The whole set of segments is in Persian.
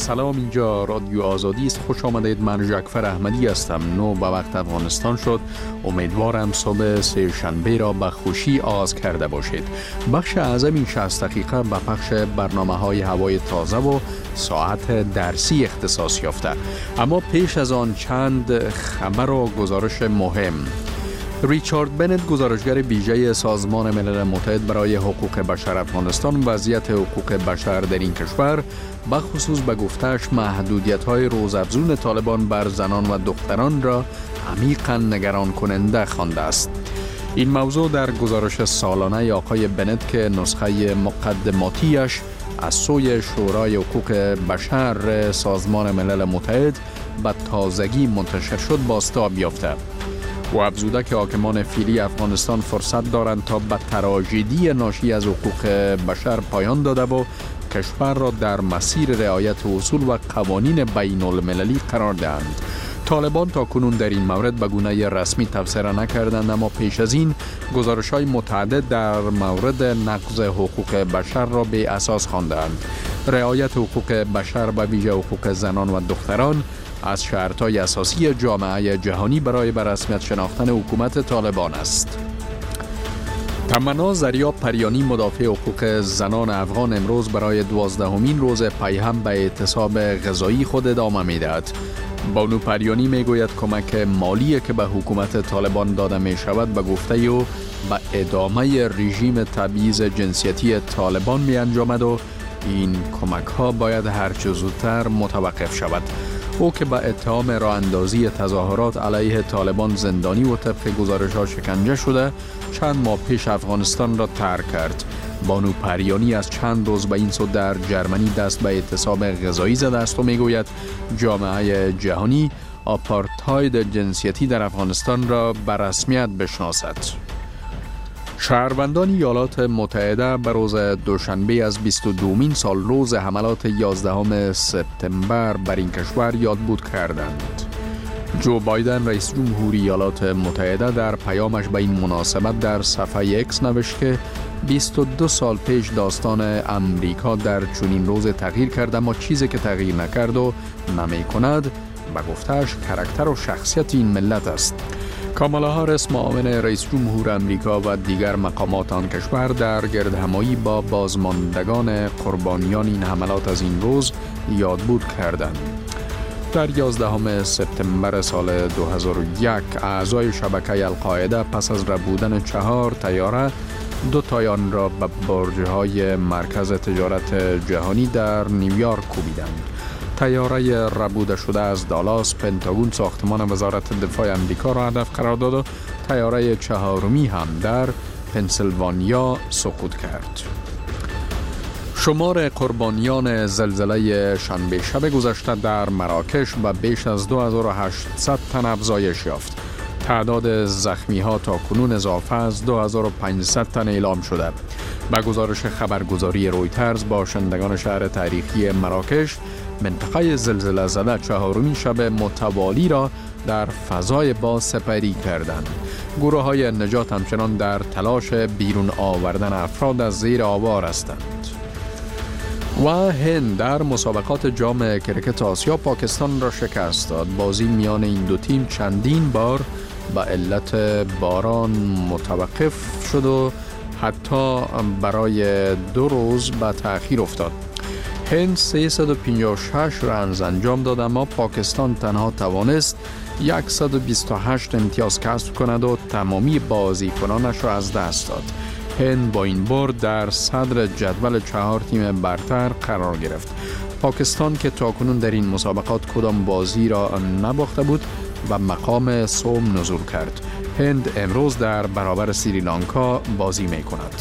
سلام، اینجا رادیو آزادی است. خوش آمدید. من جعفر احمدی هستم. 9 به وقت افغانستان شد. امیدوارم صبح سه شنبه را به خوشی آغاز کرده باشید. بخش اعظم این 60 دقیقه به پخش برنامه‌های هوای تازه و ساعت درسی اختصاص یافته. اما پیش از آن چند خبر و گزارش مهم. ریچارد بنت، گزارشگر ویژه سازمان ملل متحد برای حقوق بشر افغانستان، وضعیت حقوق بشر در این کشور به خصوص به گفته‌اش محدودیت‌های روزافزون طالبان بر زنان و دختران را عمیقاً نگران کننده خوانده است. این موضوع در گزارش سالانه آقای بنت که نسخه مقدماتیش از سوی شورای حقوق بشر سازمان ملل متحد به تازگی منتشر شد بازتاب یافته. و افزوده که حاکمان فعلی افغانستان فرصت دارند تا به تراژدی ناشی از حقوق بشر پایان داده و کشور را در مسیر رعایت اصول و قوانین بین المللی قرار دهند. طالبان تا کنون در این مورد به گونه رسمی تبصره نکردند، اما پیش از این گزارش‌های متعدد در مورد نقض حقوق بشر را به اساس خواندند. رعایت حقوق بشر و ویژه حقوق زنان و دختران از شرط‌های اساسی جامعه جهانی برای به رسمیت شناختن حکومت طالبان است. تمنا زریاب پریانی، مدافع حقوق زنان افغان، امروز برای 12مین روز پیهم به اعتصاب غذایی خود ادامه می‌دهد. بانو پریانی میگوید کمک مالی که به حکومت طالبان داده می شود به گفته او به ادامه رژیم تبعیض جنسیتی طالبان می انجامد و این کمک ها باید هرچه زودتر متوقف شود. او که به اتهام راه اندازی تظاهرات علیه طالبان زندانی و طبق گزارش ها شکنجه شده چند ماه پیش افغانستان را ترک کرد. بانو پریانی از چند روز به این سو در جرمنی دست به اعتصاب غذایی زده است و میگوید جامعه جهانی آپارتاید جنسیتی در افغانستان را به رسمیت بشناسد. شهروندان ایالات متحده به روز دوشنبه از 22مین سال روز حملات 11 سپتامبر بر این کشور یادبود کردند. جو بایدن رئیس جمهور ایالات متحده در پیامش به این مناسبت در صفحه اکس نوشت که 22 سال پیش داستان امریکا در چنین روز تغییر کرد، اما چیزی که تغییر نکرد و نمی کند به گفته‌اش کاراکتر و شخصیت این ملت است. کامالا هاریس، معاون رئیس جمهور امریکا و دیگر مقامات آن کشور در گردهمایی با بازماندگان قربانیان این حملات از این روز یادبود کردند. در 11 سپتامبر سال 2001 اعضای شبکه القاعده پس از ربودن 4 طیاره 2 تای آن را به برج‌های مرکز تجارت جهانی در نیویورک کوبیدند. طیاره ربوده شده از دالاس پنتاگون ساختمان وزارت دفاع امریکا را هدف قرار داد و طیاره 4می هم در پنسیلوانیا سقوط کرد. شمار قربانیان زلزله شنبه شب گذشته در مراکش به بیش از 2800 تن افزایش یافت. تعداد زخمی ها تا کنون اضافه از 2500 تن اعلام شده. به گزارش خبرگزاری رویترز، باشندگان شهر تاریخی مراکش منطقه زلزله زده 4مین شب متوالی را در فضای باز سپری کردند. گروه های نجات همچنان در تلاش بیرون آوردن افراد از زیر آوار هستند. و هند در مسابقات جام کرکت آسیا پاکستان را شکست داد. بازی میان این دو تیم چندین بار به علت باران متوقف شد و حتی برای 2 روز به تأخیر افتاد. هند 356 رنز انجام داد، اما پاکستان تنها توانست 128 امتیاز کسب کند و تمامی بازیکنانش را از دست داد. هند با این برد در صدر جدول 4 تیم برتر قرار گرفت. پاکستان که تاکنون در این مسابقات کدام بازی را نباخته بود و مقام سوم نزول کرد. هند امروز در برابر سریلانکا بازی می کند.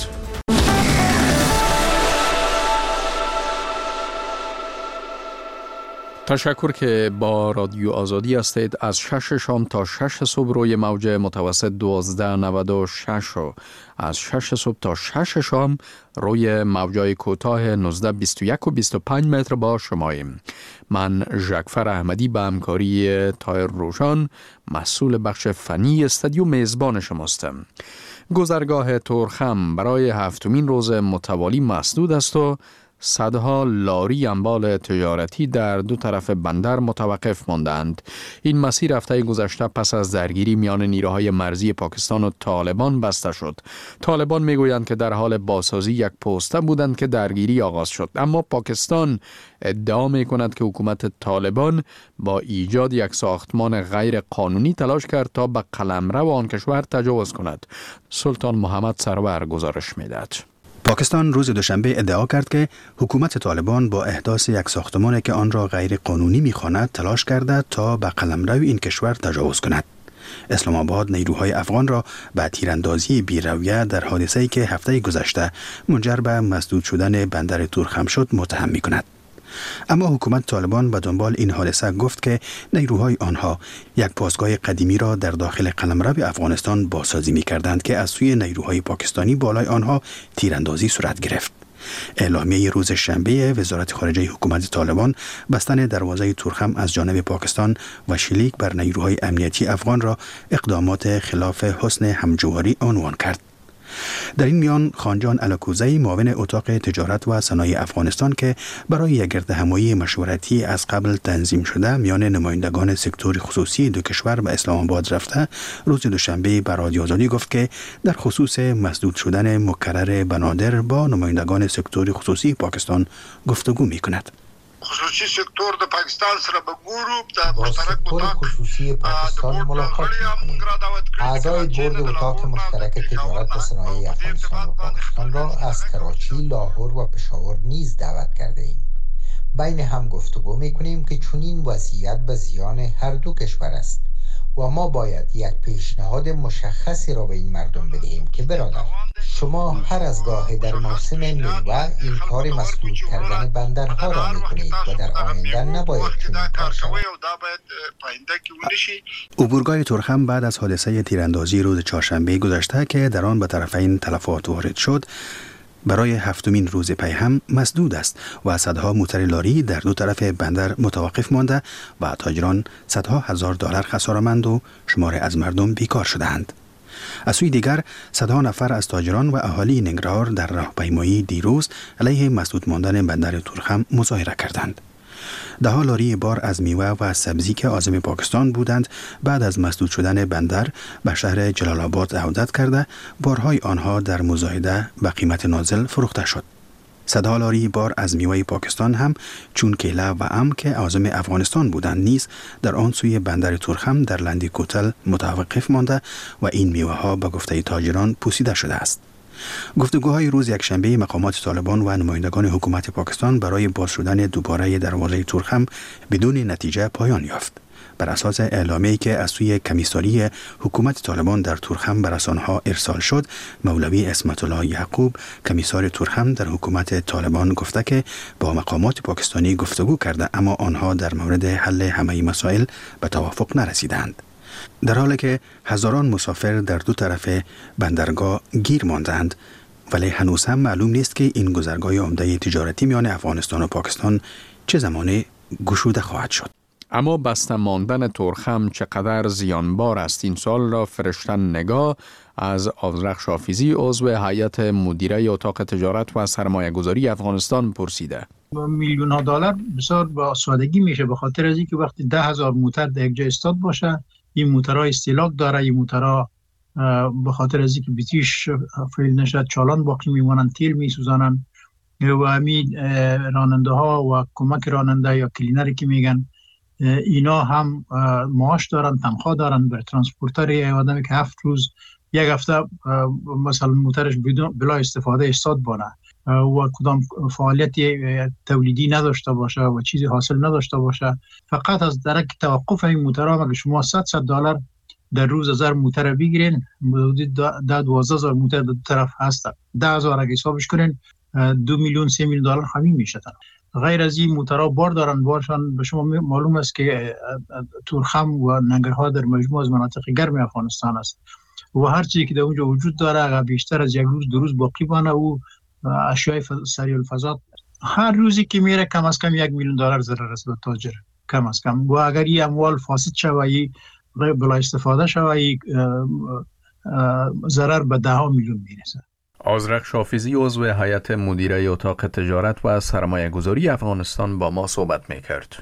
تشکر که با رادیو آزادی هستید. از 6 شام تا 6 صبح روی موج متوسط 1296 و از 6 صبح تا 6 شام روی موجای کوتاه 1921 و 25 متر با شماییم. من جعفر احمدی به همکاری طاهر روشان مسئول بخش فنی استودیو میزبان شماستم. گذرگاه تورخم برای 7مین روز متوالی مسدود است و صدها لاری انبال تجارتی در دو طرف بندر متوقف ماندند. این مسیر هفته گذشته پس از درگیری میان نیروهای مرزی پاکستان و طالبان بسته شد. طالبان میگویند که در حال بازسازی یک پوسته بودند که درگیری آغاز شد، اما پاکستان ادعا میکند که حکومت طالبان با ایجاد یک ساختمان غیر قانونی تلاش کرد تا به قلمرو آن کشور تجاوز کند. سلطان محمد سرور گزارش میدهد. پاکستان روز دوشنبه ادعا کرد که حکومت طالبان با احداث یک ساختمان که آن را غیر قانونی می‌خواند تلاش کرده تا به قلمرو این کشور تجاوز کند. اسلام آباد نیروهای افغان را به تیراندازی بی‌رویه در حادثه‌ای که هفته گذشته منجر به مسدود شدن بندر تورخم شد متهم می‌کند. اما حکومت طالبان به دنبال این حادثه گفت که نیروهای آنها یک پاسگاه قدیمی را در داخل قلمرو افغانستان بازسازی می‌کردند که از سوی نیروهای پاکستانی بالای آنها تیراندازی صورت گرفت. اعلامیه روز شنبه وزارت خارجه حکومت طالبان بستن دروازه تورخم از جانب پاکستان و شلیک بر نیروهای امنیتی افغان را اقدامات خلاف حسن همجواری عنوان کرد. در این میان خانجان الکوزی معاون اتاق تجارت و صنایع افغانستان که برای یک گردهمایی مشورتی از قبل تنظیم شده میان نمایندگان سکتور خصوصی دو کشور به اسلام آباد رفته، روز دوشنبه به رادیو آزادی گفت که در خصوص مسدود شدن مکرر بنادر با نمایندگان سکتور خصوصی پاکستان گفتگو می‌کند. خصوصی سکتور د پاکستان سره به ګورو د مشترک اتاق خصوصی پاکستان ملاقات می‌کنیم. اعضای بورد اتاق مشترک تجارت و صنایع افغانستان و پاکستان را از کراچی، لاهور و پشاور نیز دعوت کرده ایم. بین هم گفتگو می‌کنیم که چنین وضعیت به زیان هر دو کشور است و ما باید یک پیشنهاد مشخصی را به این مردم بدهیم که برادر، شما هر از گاه در موسم میوه این کار مسدود کردن بندرها را میکنید و در آینده نباید چنین کار شود. عبورگاه تورخم بعد از حادثه تیراندازی روز چهارشنبه گذشته که در آن به طرفین تلفات وارد شد، برای هفتمین روز پی هم مسدود است و صدها موتر لاری در دو طرف بندر متوقف مانده و تاجران صدها هزار دلار خساره‌مند و شمار از مردم بیکار شدند. از سوی دیگر صدها نفر از تاجران و اهالی ننگرهار در راهپیمایی دیروز علیه مسدود ماندن بندر تورخم مظاهره کردند. ده‌ها لاری بار از میوه و سبزی که عازم پاکستان بودند بعد از مسدود شدن بندر به شهر جلال آباد عودت کرده، بارهای آنها در مزایده به قیمت نازل فروخته شد. صدها لاری بار از میوه پاکستان هم چون کیله و ام که عازم افغانستان بودند نیز در آن سوی بندر تورخم در لندی کوتل متوقف مانده و این میوه ها به گفته تاجران پوسیده شده است. گفتگوهای روز یکشنبه مقامات طالبان و نمایندگان حکومت پاکستان برای باز شدن دوباره دروازه تورخم بدون نتیجه پایان یافت. بر اساس اعلامیه‌ای که از سوی کمیساری حکومت طالبان در تورخم به رسانه‌ها ارسال شد، مولوی اسمت الله یعقوب کمیسار تورخم در حکومت طالبان گفته که با مقامات پاکستانی گفتگو کرده اما آنها در مورد حل همه مسائل به توافق نرسیدند. در حالی که هزاران مسافر در دو طرف بندرگاه گیر ماندند، ولی هنوز هم معلوم نیست که این گذرگاه عمده تجارتی میان افغانستان و پاکستان چه زمانی گشوده خواهد شد. اما بسته ماندن تورخم چقدر زیانبار است؟ این سوال را فرشتن نگاه از آذرخش حافظی عضو هیئت مدیره اتاق تجارت و سرمایه گذاری افغانستان پرسیده. میلیون ها دلار بسیار با سادگی میشه، به خاطر از اینکه وقتی 10,000 موتر در یک جای استاد باشه، این موترها استهلاک داره، این موترها به خاطر از اینکه بیتیش فیل نشد چالان باقی میمونن، تیل میسوزانن و همین راننده ها و کمک راننده یا کلینری که میگن اینا هم معاش دارن، تنخواه دارن. بر ترانسپورتر یه آدمی که 7 روز یک هفته مثلا موترش بلا استفاده استاد بانه و کدام فعالیت تولیدی نداشته باشه و چیزی حاصل نداشته باشه، فقط از درک توقف این موترها اگه شما $100 در روز 1000 موتر بگیرین، حدود 12,000 موتر در دو طرف هست. 10,000 اگه حسابش کنین 2 میلیون 3 میلیون دلار همین میشه. غیر از این موترها بار دارن، بارشان به شما معلوم است که تورخم و ننگرهار در مجموع از مناطق گرم افغانستان است و هر چیزی که در اونجا وجود داره اگر بیشتر از یک روز دو روز باقی بانه و اشیاء سریع الفضا هر روزی که میره کم از کم 1 میلیون دلار ضرر است به تاجر کم از کم. و اگر این اموال فاسد شوه بلا استفاده شوه ضرر به 10 میلیون میرسه. آذرخ شافیزی عضو هیئت مدیره اتاق تجارت و سرمایه گذاری افغانستان با ما صحبت می‌کرد.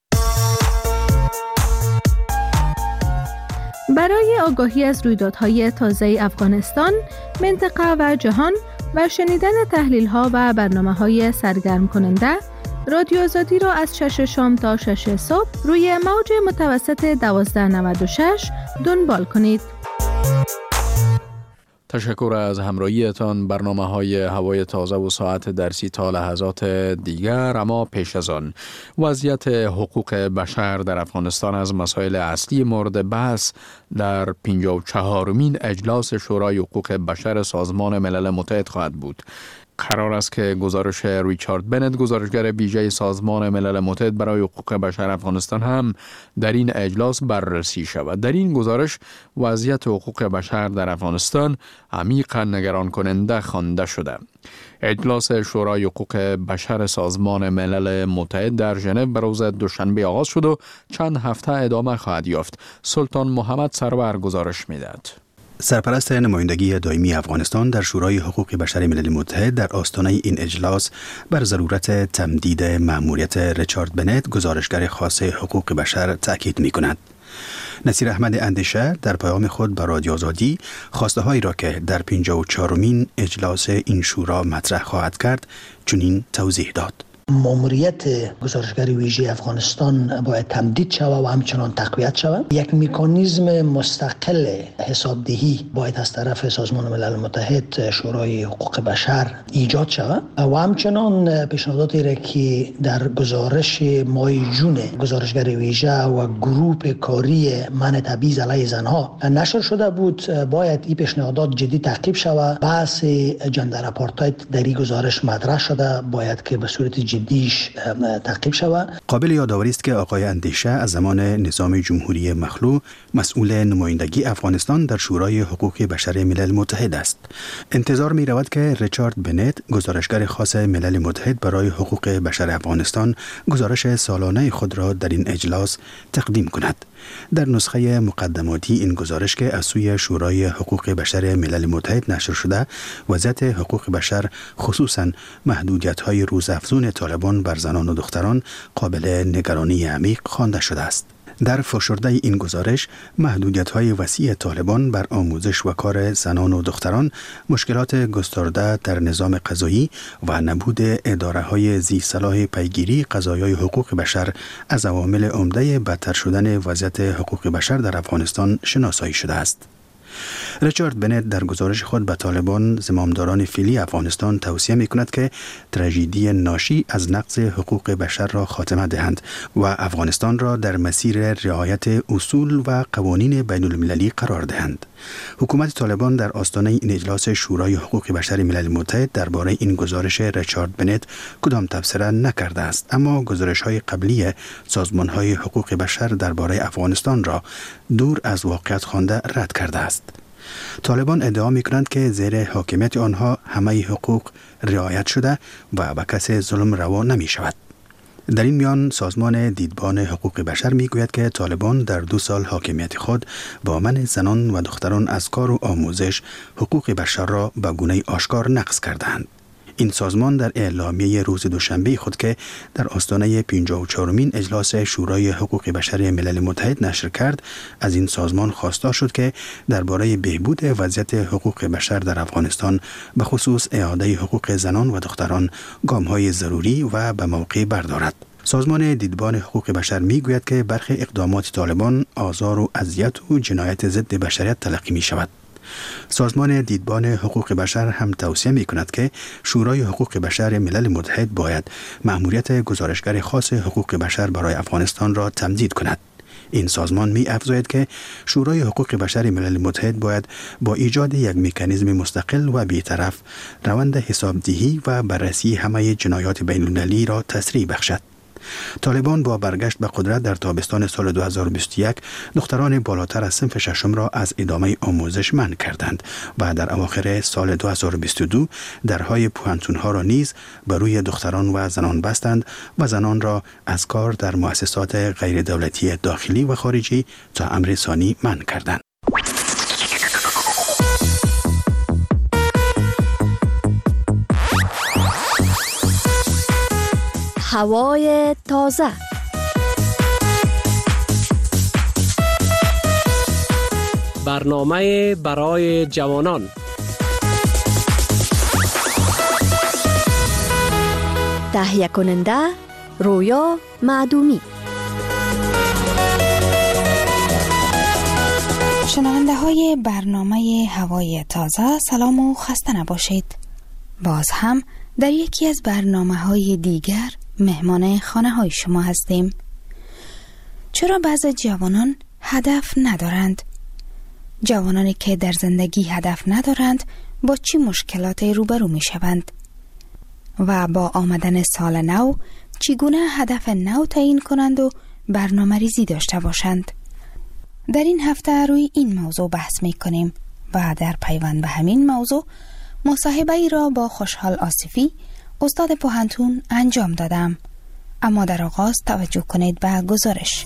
برای آگاهی از رویدادهای تازه افغانستان، منطقه و جهان و شنیدن تحلیل‌ها و برنامه‌های سرگرم کننده، رادیو آزادی را از 6 شام تا 6 صبح روی موج متوسط 1296 دنبال کنید. تشکر از همراهیتان. برنامه‌های هوای تازه و ساعت درسی تا لحظات دیگر. اما پیش از آن وضعیت حقوق بشر در افغانستان از مسائل اصلی مورد بحث در 54مین اجلاس شورای حقوق بشر سازمان ملل متحد خواهد بود. قرار است که گزارش ریچارد بنت، گزارشگر ویژه سازمان ملل متحد برای حقوق بشر افغانستان، هم در این اجلاس بررسی شود. در این گزارش وضعیت حقوق بشر در افغانستان عمیقاً نگران کننده خوانده شده. اجلاس شورای حقوق بشر سازمان ملل متحد در ژنو به روز دوشنبه آغاز شد و چند هفته ادامه خواهد یافت. سلطان محمد سرور گزارش می‌دهد. سرپرست نمایندگی دائمی افغانستان در شورای حقوق بشر ملل متحد در آستانه این اجلاس بر ضرورت تمدید مأموریت ریچارد بنت، گزارشگر خاص حقوق بشر، تأکید می‌کند. نصیر احمد اندیشه در پیام خود به رادیو آزادی خواسته‌هایی را که در 54مین اجلاس این شورا مطرح خواهد کرد چنین توضیح داد. ماموریت گزارشگر ویژه افغانستان باید تمدید شود و همچنان تقویت شود. یک مکانیزم مستقل حسابدهی باید از طرف سازمان ملل متحد شورای حقوق بشر ایجاد شود و همچنان پیشنهاداتی را که در گزارش ماه جون گزارشگر ویژه و گروه کاری منع تبعیض علیه زنها نشر شده بود باید این پیشنهادات جدی تعقیب شود. بحث جندر آپارتاید در این گزارش مطرح شده باید که به صورت جدیش تعقیب شود. قابل یادآوری است که آقای اندیشه از زمان نظام جمهوری مخلوع مسئول نمایندگی افغانستان در شورای حقوق بشر ملل متحد است. انتظار می رود که ریچارد بنت، گزارشگر خاص ملل متحد برای حقوق بشر افغانستان، گزارش سالانه خود را در این اجلاس تقدیم کند. در نسخه مقدماتی این گزارش که از سوی شورای حقوق بشر ملل متحد نشر شده، وضعیت حقوق بشر خصوصاً محدودیت‌های روزافزون طالبان بر زنان و دختران قابل نگرانی عمیق خوانده شده است. در فشرده این گزارش، محدودیت‌های وسیع طالبان بر آموزش و کار زنان و دختران، مشکلات گسترده در نظام قضایی و نبود اداره‌های ذی صلاح پیگیری قضایای حقوق بشر از عوامل عمده بدتر شدن وضعیت حقوق بشر در افغانستان شناسایی شده است. ریچارد بنت در گزارش خود به طالبان زمامداران فعلی افغانستان توصیه می‌کند که تراژدی ناشی از نقض حقوق بشر را خاتمه دهند و افغانستان را در مسیر رعایت اصول و قوانین بین المللی قرار دهند. حکومت طالبان در آستانه این اجلاس شورای حقوق بشر ملل متحد درباره این گزارش ریچارد بنت کدام تبصره نکرده است، اما گزارش‌های قبلی سازمان‌های حقوق بشر درباره افغانستان را دور از واقعیت خوانده رد کرده است. طالبان ادعا می‌کنند که زیر حاکمیت آنها همه حقوق رعایت شده و به کسی ظلم روا نمی‌شود. در این میان سازمان دیدبان حقوق بشر میگوید که طالبان در 2 سال حاکمیت خود با منع زنان و دختران از کار و آموزش حقوق بشر را به گونه آشکار نقض کردند. این سازمان در اعلامیه روز دوشنبه خود که در آستانه 54مین اجلاس شورای حقوق بشر ملل متحد نشر کرد، از این سازمان خواستار شد که درباره بهبود وضعیت حقوق بشر در افغانستان به خصوص اعاده حقوق زنان و دختران گام‌های ضروری و به موقع بردارد. سازمان دیدبان حقوق بشر میگوید که برخی اقدامات طالبان آزار و اذیت و جنایت ضد بشریت تلقی می شود. سازمان دیدبان حقوق بشر هم توصیه می کند که شورای حقوق بشر ملل متحد باید مأموریت گزارشگر خاص حقوق بشر برای افغانستان را تمدید کند. این سازمان می افزاید که شورای حقوق بشر ملل متحد باید با ایجاد یک مکانیزم مستقل و بی‌طرف روند حسابدهی و بررسی همه جنایات بین المللی را تسریع بخشد. طالبان با برگشت به قدرت در تابستان سال 2021 دختران بالاتر از صنف ششم را از ادامه آموزش منع کردند و در اواخر سال 2022 درهای پوهنتون‌ها را نیز بر روی دختران و زنان بستند و زنان را از کار در مؤسسات غیر دولتی داخلی و خارجی تا امر ثانی منع کردند. هوای تازه. برنامه برای جوانان. تهیه کننده رویا معدومی. شنونده های برنامه هوای تازه، سلام و خسته نباشید. باز هم در یکی از برنامه های دیگر مهمان خانه های شما هستیم. چرا بعضی جوانان هدف ندارند؟ جوانانی که در زندگی هدف ندارند با چی مشکلاتی روبرو می شوند؟ و با آمدن سال نو چگونه هدف نو تعیین کنند و برنامه ریزی داشته باشند؟ در این هفته روی این موضوع بحث می کنیم و در پیوند به همین موضوع مصاحبه ای را با خوشحال آصفی استاد پوهنتون انجام دادم. اما در آغاز توجه کنید به گزارش.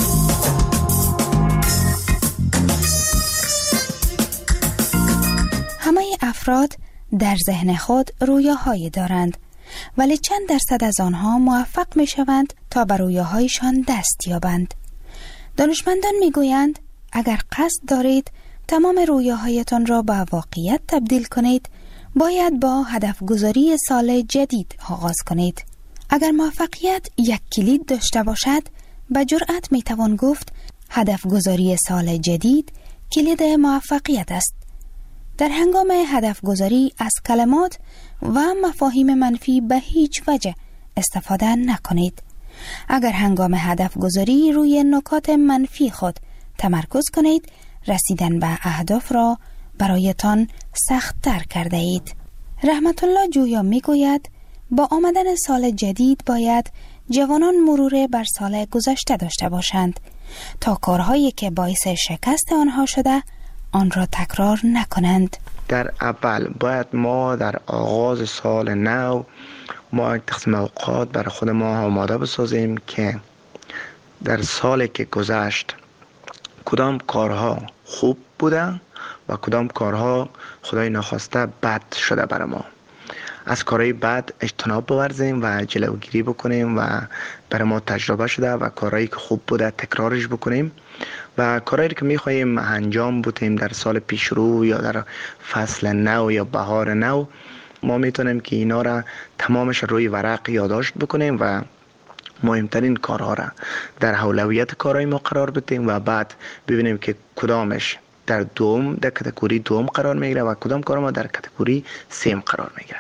همه افراد در ذهن خود رویاهایی دارند، ولی چند درصد از آنها موفق می شوند تا بر رویاهایشان دست یابند. دانشمندان می گویند اگر قصد دارید تمام رویاهایتان را به واقعیت تبدیل کنید، باید با هدف گذاری سال جدید آغاز کنید. اگر موفقیت یک کلید داشته باشد، به جرأت می توان گفت هدف گذاری سال جدید کلید موفقیت است. در هنگام هدف گذاری از کلمات و مفاهیم منفی به هیچ وجه استفاده نکنید. اگر هنگام هدف گذاری روی نکات منفی خود تمرکز کنید، رسیدن به اهداف را برایتان سخت تر کرده اید. رحمت الله جویا می گوید با آمدن سال جدید باید جوانان مرور بر سال گذشته داشته باشند تا کارهایی که باعث شکست آنها شده آن را تکرار نکنند. در اول باید ما در آغاز سال نو ما تقسیم اوقات برای خود ما آماده بسازیم که در سالی که گذشت کدام کارها خوب بوده و کدام کارها خدای نخواسته بد شده برای ما. از کارهای بد اجتناب بورزیم و جلوگیری بکنیم و برای ما تجربه شده و کارهایی که خوب بوده تکرارش بکنیم و کارهایی که میخواییم انجام بدیم در سال پیشرو یا در فصل نو یا بهار نو، ما میتونیم که اینا را تمامش روی ورق یادداشت بکنیم و مهمترین کارها را در اولویت کارهای ما قرار بدیم و بعد ببینیم که کدامش در کاتگوری دوم قرار میگیره و کدام کار ما در کاتگوری سیم قرار میگیره.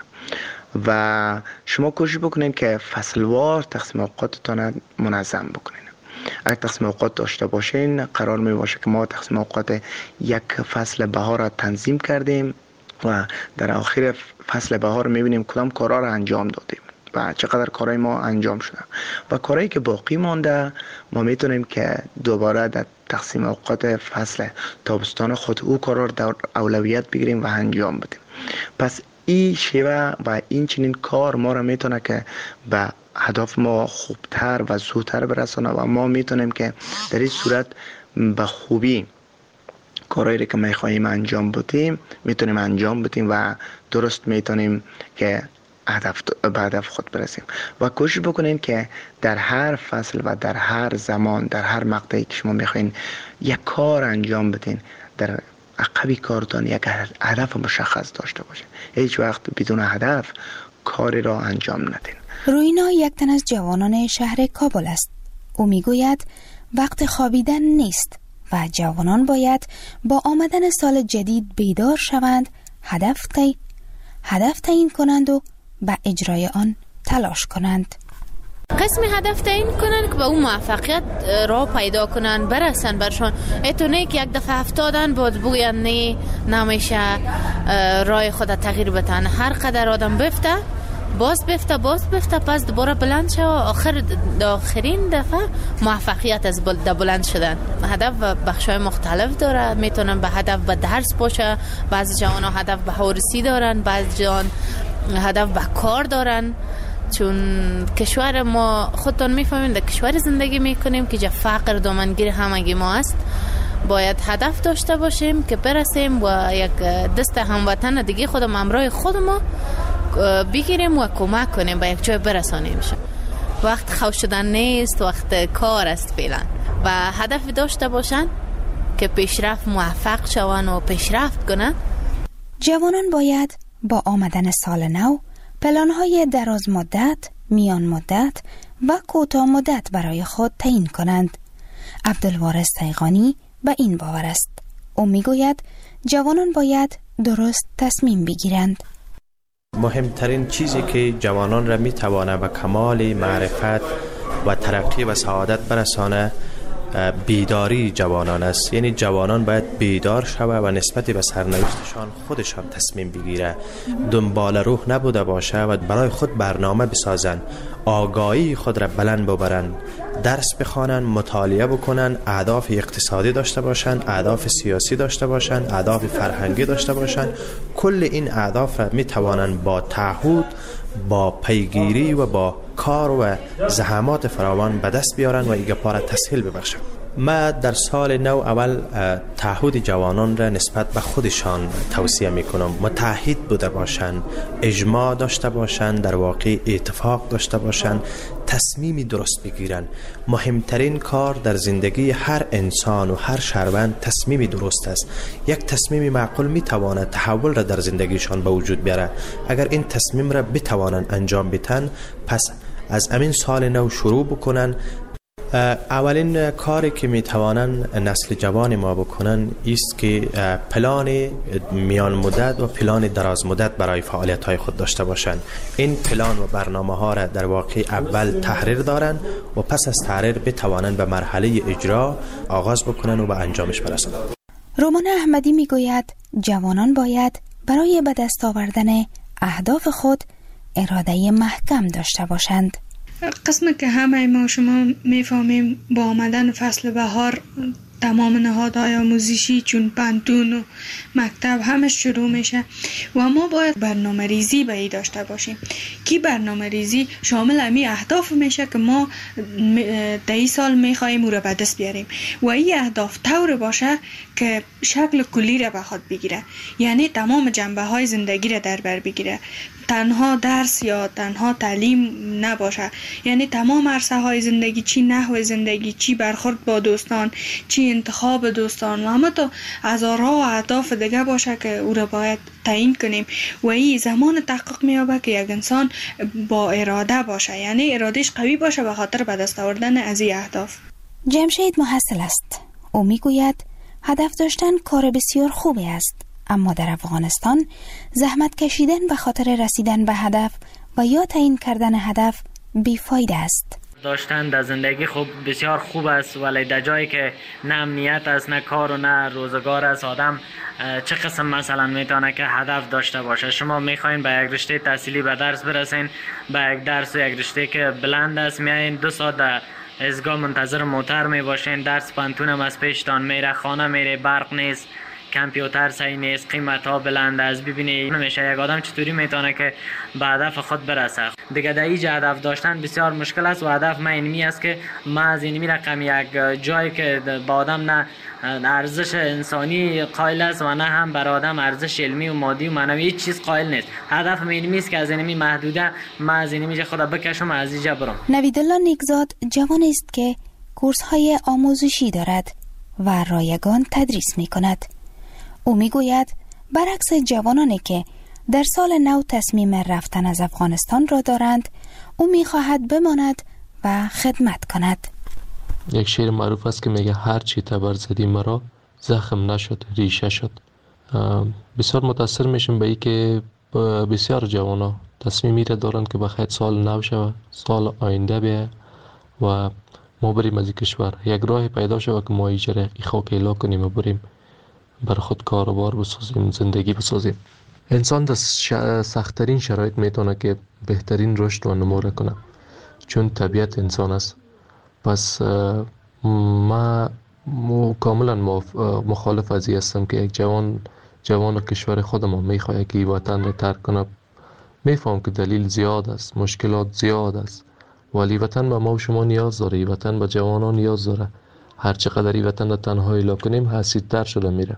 و شما کوشش بکنین که فصلوار تقسیم اوقاتتان منظم بکنین. اگر تقسیم اوقات داشته باشین، قرار می باشه که ما تقسیم اوقات یک فصل بهار را تنظیم کردیم و در آخر فصل بهار میبینیم کدام کارها را انجام دادیم و چقدر کارهای ما انجام شده و کارهایی که باقی مانده ما میتونیم که دوباره در تقسیم اوقات فصل تابستان خود او کارها را در اولویت بگیریم و انجام بدیم. پس این شیوه و این چنین کار ما را میتونه که به هدف ما خوبتر و زودتر برسانه و ما میتونیم که در این صورت به خوبی کارهایی که میخواییم انجام بدیم میتونیم انجام بدیم و درست میتونیم که به هدف خود برسیم. و کوشش بکنین که در هر فصل و در هر زمان در هر مقطعی که شما میخواین یک کار انجام بدین، در عقبی کارتان یک هدف مشخص داشته باشین. هیچ وقت بدون هدف کاری را انجام ندین. روینا یک تن از جوانان شهر کابل است. او میگوید وقت خوابیدن نیست و جوانان باید با آمدن سال جدید بیدار شوند، هدف تعیین کنند و به اجرای آن تلاش کنند. قسمی هدف تعیین کنن که به اون موفقیت را پیدا کنن، برسن برشان. اتونه که یک دفعه افتادن بود بگوین نه نمیشه راه خود تغییر بدن. هر قدر آدم بفته باز بفته پس دوباره بلند شد و آخرین دفعه موفقیت از بلند شدن. هدف بخشای مختلف داره، میتونن به هدف به درس باشه، بعضی جوان هدف به هورسی دارن، بعضی جوان هدف به کار دارن. چون کشور ما خودتون میفهمین در کشور زندگی میکنیم که جا فقر دامنگیر همگی ما است. باید هدف داشته باشیم که برسیم و یک دست هموطن دیگه خودم همراه خود ما بگیریم و کمک کنیم به یک جای برسانیم. وقت خوش شدن نیست، وقت کار است فعلا و هدف داشته باشن که پیشرفت موفق شون و پیشرفت کنن. جوانان باید با آمدن سال نو پلان‌های دراز مدت، میان مدت و کوتاه مدت برای خود تعیین کنند. عبدالوارث تیغانی به این باور است. او میگوید جوانان باید درست تصمیم بگیرند. مهمترین چیزی که جوانان را میتوانه به کمال معرفت و ترقی و سعادت برسانه بیداری جوانان است. یعنی جوانان باید بیدار شوه و نسبت به سرنوشتشان خودشان تصمیم بگیره، دنبال روح نبوده باشه و برای خود برنامه بسازن، آگاهی خود را بلند ببرن، درس بخوانن، مطالعه بکنن، اهداف اقتصادی داشته باشن، اهداف سیاسی داشته باشن، اهداف فرهنگی داشته باشن. کل این اهداف را می توانن با تعهد، با پیگیری و با کار و زحمات فراوان به دست بیارن و ایگه پاره تسهیل ببخشن. ما در سال نو اول تعهد جوانان را نسبت به خودشان توصیه میکنم. متعهد بوده باشن، اجماع داشته باشن، در واقع اتفاق داشته باشن، تصمیمی درست بگیرن. مهمترین کار در زندگی هر انسان و هر شهروند تصمیمی درست است. یک تصمیمی معقول میتواند تحول را در زندگیشان به وجود بیاره. اگر این تصمیم را بتوانند انجام بدن، پس از امین سال نو شروع بکنن. اولین کاری که میتوانن نسل جوان ما بکنن است که پلان میان مدت و پلان دراز مدت برای فعالیت های خود داشته باشند. این پلان و برنامه ها را در واقع اول تحریر دارن و پس از تحریر بتوانند به مرحله اجرا آغاز بکنن و به انجامش برسند. رومان احمدی میگوید جوانان باید برای به دست آوردن اهداف خود اراده محکم داشته باشند. قسمی که همه ما شما میفهمیم با آمدن فصل بهار تمام نهادهای آموزشی چون پانتون و مکتب همه شروع میشه و ما باید برنامه ریزی به ای داشته باشیم که برنامه ریزی شامل امی اهداف میشه که ما در این سال میخواییم او را به دست بیاریم و این اهداف طور باشه که شکل کلی را به خود بگیره، یعنی تمام جنبه های زندگی را در بر بگیره، تنها درس یا تنها تعلیم نباشه، یعنی تمام عرصه های زندگی، چی نحو زندگی، چی برخورد با دوستان، چی انتخاب دوستان و همه تا هزارها اهداف دیگه باشه که او را باید تعیین کنیم و این زمان تحقق میابه که یک انسان با اراده باشه، یعنی ارادش قوی باشه به خاطر به دست آوردن از این اهداف. جمشید محصل است. او میگوید هدف داشتن کار بسیار خوبی است، اما در افغانستان زحمت کشیدن به خاطر رسیدن به هدف و یا تعیین کردن هدف بیفایده است. داشتن در زندگی خوب بسیار خوب است، ولی در جایی که نه امنیت است، نه کار و نه روزگار است، آدم چه قسم مثلا میتونه که هدف داشته باشه؟ شما میخواین به یک رشته تحصیلی به درس برسین، به یک درس و یک رشته که بلند است میایین 2 ساعت در ایستگاه منتظر موتر میباشین، درس پانتون هم از پیشتان میره، خانه میره، برق نیست، کامپیوتر صحیح نیست، قیمت ها بلند است. ببینید نمیشه یک آدم چطوری میتونه که به هدف خود برسه. دیگه در اینجا هدف داشتن بسیار مشکل است و هدف من اینمی است که ما از اینمی رقم یک جایی که با آدم نه ارزش انسانی قائل است و نه هم بر آدم ارزش علمی و مادی و معنوی هیچ چیز قائل نیست. هدف من اینمی است که از اینمی محدوده ما از اینمی خدا بکشم از اینجا برم. نویدالله نیکزاد جوان است که کورس های آموزشی دارد و رایگان تدریس میکند. او میگوید برعکس جوانانی که در سال نو تصمیم رفتن از افغانستان را دارند، او میخواهد بماند و خدمت کند. یک شعر معروف است که میگه هر چی تبر زدی مرا زخم نشد ریشه شد. بسیار متاثر میشم به این که بسیار جوانا تصمیمی را دارند که بخاطر سال نو شود، سال آینده بیه و ما بریم از این کشور، یک راه پیدا شود که ما ایجاره خاک اعلا کنیم و بریم بر خود کاروبار بسازیم، زندگی بسازیم. انسان در سخت‌ترین شرایط میتونه که بهترین رشد و نمو کنه، چون طبیعت انسان است. پس ما کاملا مخالف از این هستم که یک جوان کشور خودم میخواد که وطن را ترک کنه. میفهم که دلیل زیاد است، مشکلات زیاد است، ولی وطن به ما و شما نیاز داره، وطن به جوانان نیاز داره. هر چقدر این وطن را تنها اعلا کنیم حسیدتر شده میره.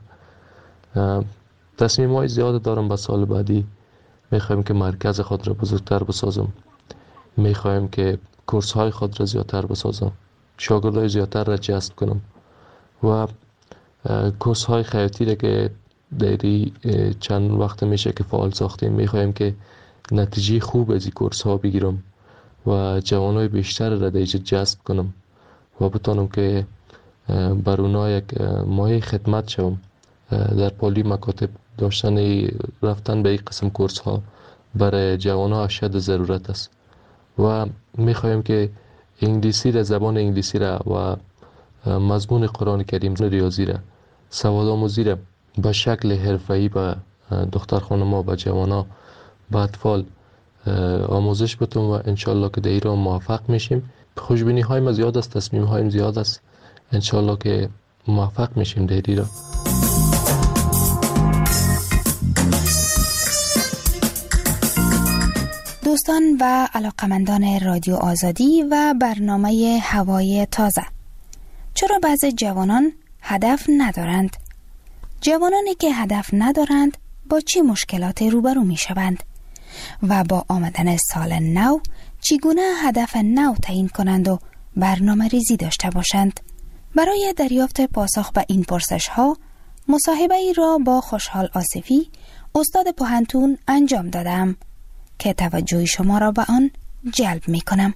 تصمیم‌های زیاد دارم به سال بعدی. میخوایم که مرکز خود را بزرگتر بسازم. میخوایم که کورس های خود را زیادتر بسازم، شاگردای زیادتر را جذب کنم و کورس های خیاطی را که دیری چند وقت میشه که فعال ساختیم، میخوایم که نتیجه خوب از این کورس ها بگیرم و جوانای بیشتر را دیجا جذب کنم و بتانم که بر اونا یک مایه خدمت شوم. در پالی مکاتب داشتن رفتن به این قسم کورس ها برای جوان ها اشد ضرورت است و میخوایم که انگلیسی را، زبان انگلیسی را و مضمون قرآن کریم، ریاضی را، سواد آموزی را به شکل حرفه‌ای به دختر خانم‌ها و جوان ها به اطفال آموزش بتون و انشالله که در ایران موفق میشیم. خوشبینی های ما زیاد است، تصمیم هایم زیاد است، انشالله که موفق میشیم در ایران. دوستان و علاقمندان رادیو آزادی و برنامه هوای تازه، چرا بعضی جوانان هدف ندارند؟ جوانانی که هدف ندارند با چه مشکلاتی روبرو می شوند؟ و با آمدن سال نو چگونه هدف نو تعیین کنند و برنامه ریزی داشته باشند؟ برای دریافت پاسخ به این پرسش ها مصاحبه ای را با خوشحال آصفی، استاد پوهنتون انجام دادم که توجه شما را به آن جلب می کنم.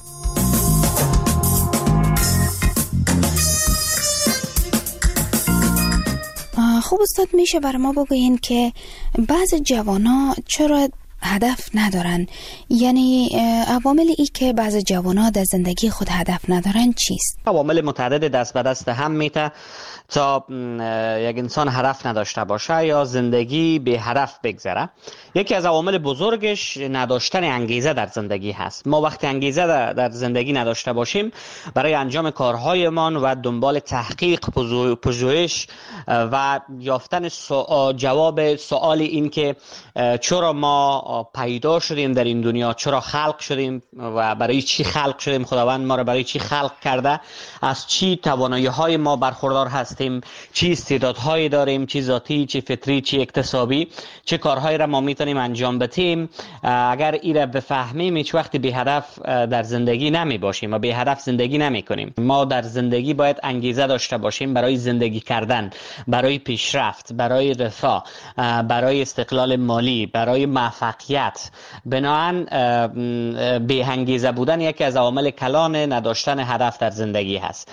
خوب استاد، میشه بر ما بگوین که بعض جوانا چرا هدف ندارن؟ یعنی عوامل ای که بعض جوانا در زندگی خود هدف ندارن چیست؟ عوامل متعدد دست به دست هم میته تا یک انسان هدف نداشته باشه یا زندگی به هدف بگذره. یکی از عوامل بزرگش نداشتن انگیزه در زندگی هست. ما وقتی انگیزه در زندگی نداشته باشیم برای انجام کارهایمان و دنبال تحقیق، پژوهش و یافتن جواب سوال این که چرا ما پیدا شدیم در این دنیا، چرا خلق شدیم و برای چی خلق شدیم، خداوند ما را برای چی خلق کرده، از چی توانایی‌های ما برخوردار هستیم، چی استعدادهایی داریم، چی ذاتی، چی فطری، چی اکتسابی، چه کارهایی را ما میتونیم انجام بدیم. اگر این را بفهمیم هیچ وقت بی هدف در زندگی نمی باشیم و بی هدف زندگی نمی کنیم. ما در زندگی باید انگیزه داشته باشیم برای زندگی کردن، برای پیشرفت، برای رفاه، برای استقلال مالی، برای موفقیت. بنابراین بی انگیزه بودن یکی از عوامل کلان نداشتن هدف در زندگی هست.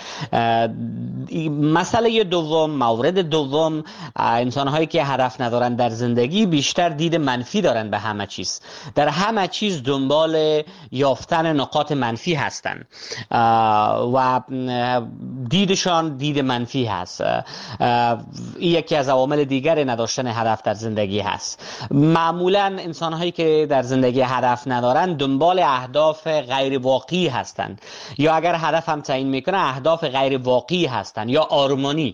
مسئله دوم، مورد دوم، انسان هایی که هدف ندارن در زندگی بیشتر دید منفی دارن به همه چیز. در همه چیز دنبال یافتن نقاط منفی هستن و دیدشان دید منفی هست. این یکی از عوامل دیگر نداشتن هدف در زندگی هست. معمولا انسان هایی که در زندگی هدف ندارن دنبال اهداف غیر واقعی هستند، یا اگر هدف هم تعیین میکنه اهداف غیر واقعی هستند یا آرمانی،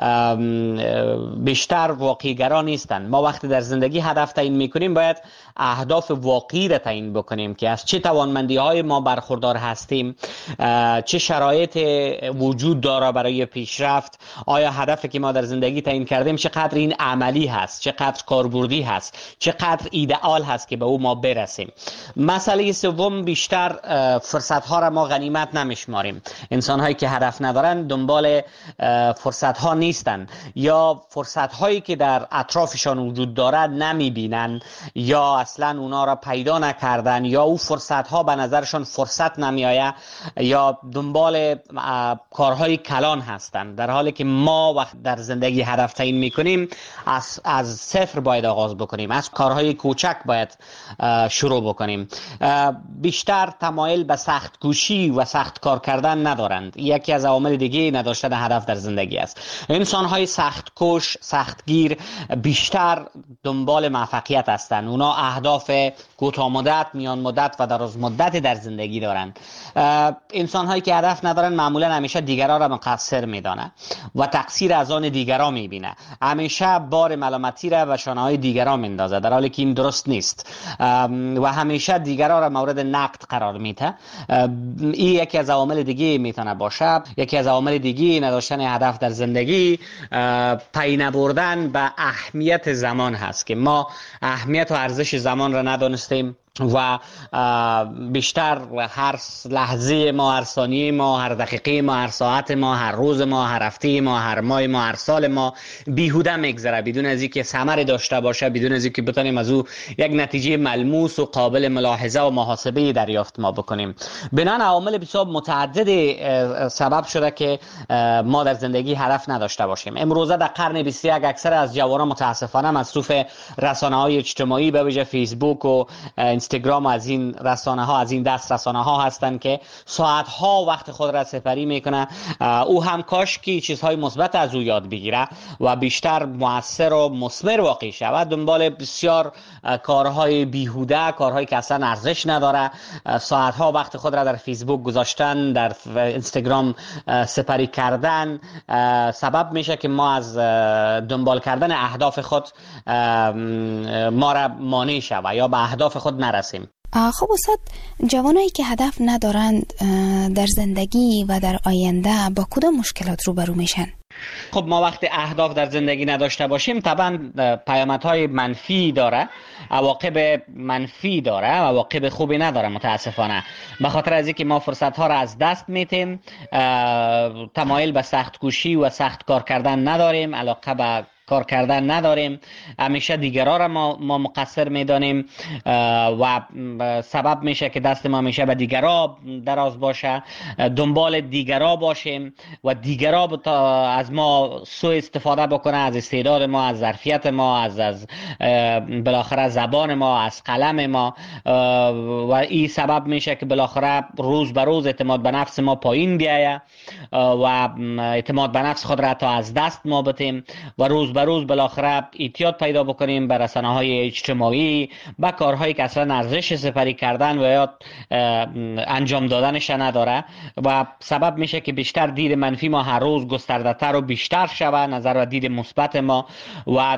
بیشتر واقعی گرا نیستند. ما وقتی در زندگی هدف تعیین میکنیم باید اهداف واقعی را تعیین بکنیم که از چه توانمندی های ما برخوردار هستیم، چه شرایط وجود داره برای پیشرفت، آیا هدفی که ما در زندگی تعیین کردیم چقدر این عملی هست، چقدر کاربردی هست، چقدر ایدئال هست که به او ما برسیم. مسئله سوم، بیشتر فرصت ها را ما غنیمت نمیشماریم. انسان هایی که هدف ندارن دنبال فرصت ها نیستن یا فرصت هایی که در اطرافشان وجود دارد نمیبینن یا اصلا اونا را پیدا نکردن یا او فرصت ها به نظرشان فرصت نمیآید یا دنبال کارهای کلان هستند، در حالی که ما وقت در زندگی هدف تعیین میکنیم از صفر باید آغاز بکنیم، از کارهای کوچک باید شروع بکنیم. بیشتر تمایل به سخت کوشی و سخت کار کردن ندارند. یکی از عوامل دیگه نداشتن هدف در زندگی است. انسان های سخت کوش، سختگیر بیشتر دنبال موفقیت هستند. اونا اهداف کوتاه مدت، میان مدت و دراز مدت در زندگی دارند. انسان هایی که هدف ندارن معمولا همیشه دیگران را مقصر میدانه و تقصیر از آن دیگران میبینه. همیشه بار ملامتی را و شانه های دیگران میندازه، در حالی که این درست نیست و همیشه دیگران را مورد نقد قرار میده. این یکی از عوامل دیگه میتونه باشه. یکی از عوامل دیگه نداشتن هدف در زندگی پی نبردن به اهمیت زمان هست که ما اهمیت و ارزش زمان را ندانستیم و بیشتر هر لحظه ما، هر ثانیه ما، هر دقیقه ما، هر ساعت ما، هر روز ما، هر هفته ما، هر ماه ما، هر سال ما بیهوده میگذره بدون از اینکه ثمری داشته باشه، بدون از اینکه بتونیم از او یک نتیجه ملموس و قابل ملاحظه و محاسبه دریافت ما بکنیم. بنابراین عوامل بسیار متعدد سبب شده که ما در زندگی هدف نداشته باشیم. امروزه در قرن 21 اکثر از جوانان متاسفانه مصروف رسانه‌های اجتماعی به ویژه فیسبوک و اینستاگرام و از این رسانه ها، از این دست رسانه ها هستند که ساعت ها وقت خود را سپری میکنه. او هم کاش که چیزهای مثبت از او یاد بگیره و بیشتر مؤثر و مثمر واقع شود. دنبال بسیار کارهای بیهوده، کارهایی که اصلا ارزش نداره، ساعت ها وقت خود را در فیسبوک گذاشتن، در اینستاگرام سپری کردن سبب میشه که ما از دنبال کردن اهداف خود ما را مانع شود یا به اهداف خود نرسیم. خب استاد، جوانایی که هدف ندارند در زندگی و در آینده با کدام مشکلات روبرو میشن؟ خب ما وقتی اهداف در زندگی نداشته باشیم طبعا پیامدهای منفی داره، عواقب منفی داره، عواقب خوبی نداره متاسفانه. به خاطر از اینکه ما فرصت ها را از دست میتیم، تمایل به سخت کوشی و سخت کار کردن نداریم، علاقه به کار کردن نداریم، همیشه دیگران را ما مقصر میدانیم و سبب میشه که دست ما همیشه به دیگران دراز باشه، دنبال دیگران باشیم و دیگران از ما سوء استفاده بکنه، از استعداد ما، از ظرفیت ما، از بالاخره زبان ما، از قلم ما، و این سبب میشه که بالاخره روز به روز اعتماد به نفس ما پایین بیایه و اعتماد به نفس خود را تا از دست ما بدیم و روز به روز بالاخره اعتیاد پیدا بکنیم به رسانه‌های اجتماعی، به کارهایی که اصلا ارزش سپری کردن و یا انجام دادنش نداره و سبب میشه که بیشتر دید منفی ما هر روز گسترده‌تر و بیشتر شود، نظر و دید مثبت ما و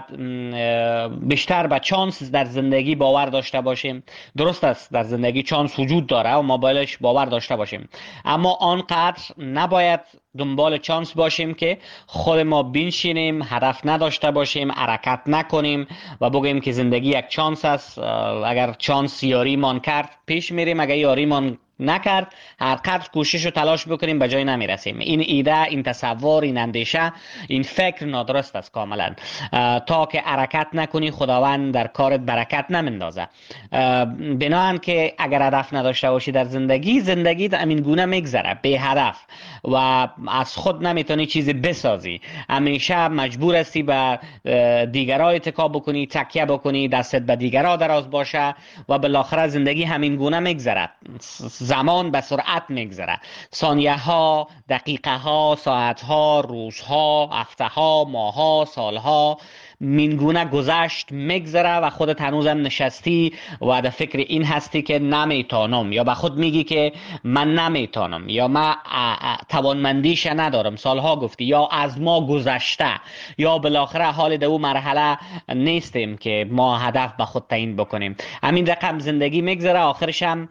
بیشتر به چانس در زندگی باور داشته باشیم. درست است در زندگی چانس وجود داره و ما بایدش باور داشته باشیم، اما آنقدر نباید دنبال چانس باشیم که خود ما بنشینیم، هدف نداشته باشیم، حرکت نکنیم و بگیم که زندگی یک چانس است، اگر چانس یاری مان کرد پیش میریم، اگر یاری مان نکرد هر قدر کوشش و تلاش بکنیم به جای نمیرسیم. این ایده، این تصور، این اندیشه، این فکر نادرست است کاملا. تا که حرکت نکنی خداوند در کارت برکت نمیندازه. بنابراین که اگر هدف نداشته باشی در زندگی همین گونه میگذره بی هدف و از خود نمیتونی چیزی بسازی، همیشه مجبور هستی به دیگران اتکا بکنی، تکیه بکنی، دستت به دیگران دراز باشه و بالاخره زندگی همین گونه میگذره. زمان به سرعت میگذره، ثانیه ها، دقیقه ها، ساعت ها، روزها، هفته ها، ماه ها، سال ها مینگونه گذشت میگذره و خودت هنوزم نشستی و در فکر این هستی که نمیتونم، یا به خود میگی که من نمیتونم، یا من توانمندیش ندارم، سالها گفتی، یا از ما گذشته، یا بالاخره حال در اون مرحله نیستیم که ما هدف به خود تعیین بکنیم. همین رقم زندگی میگذره، آخرش هم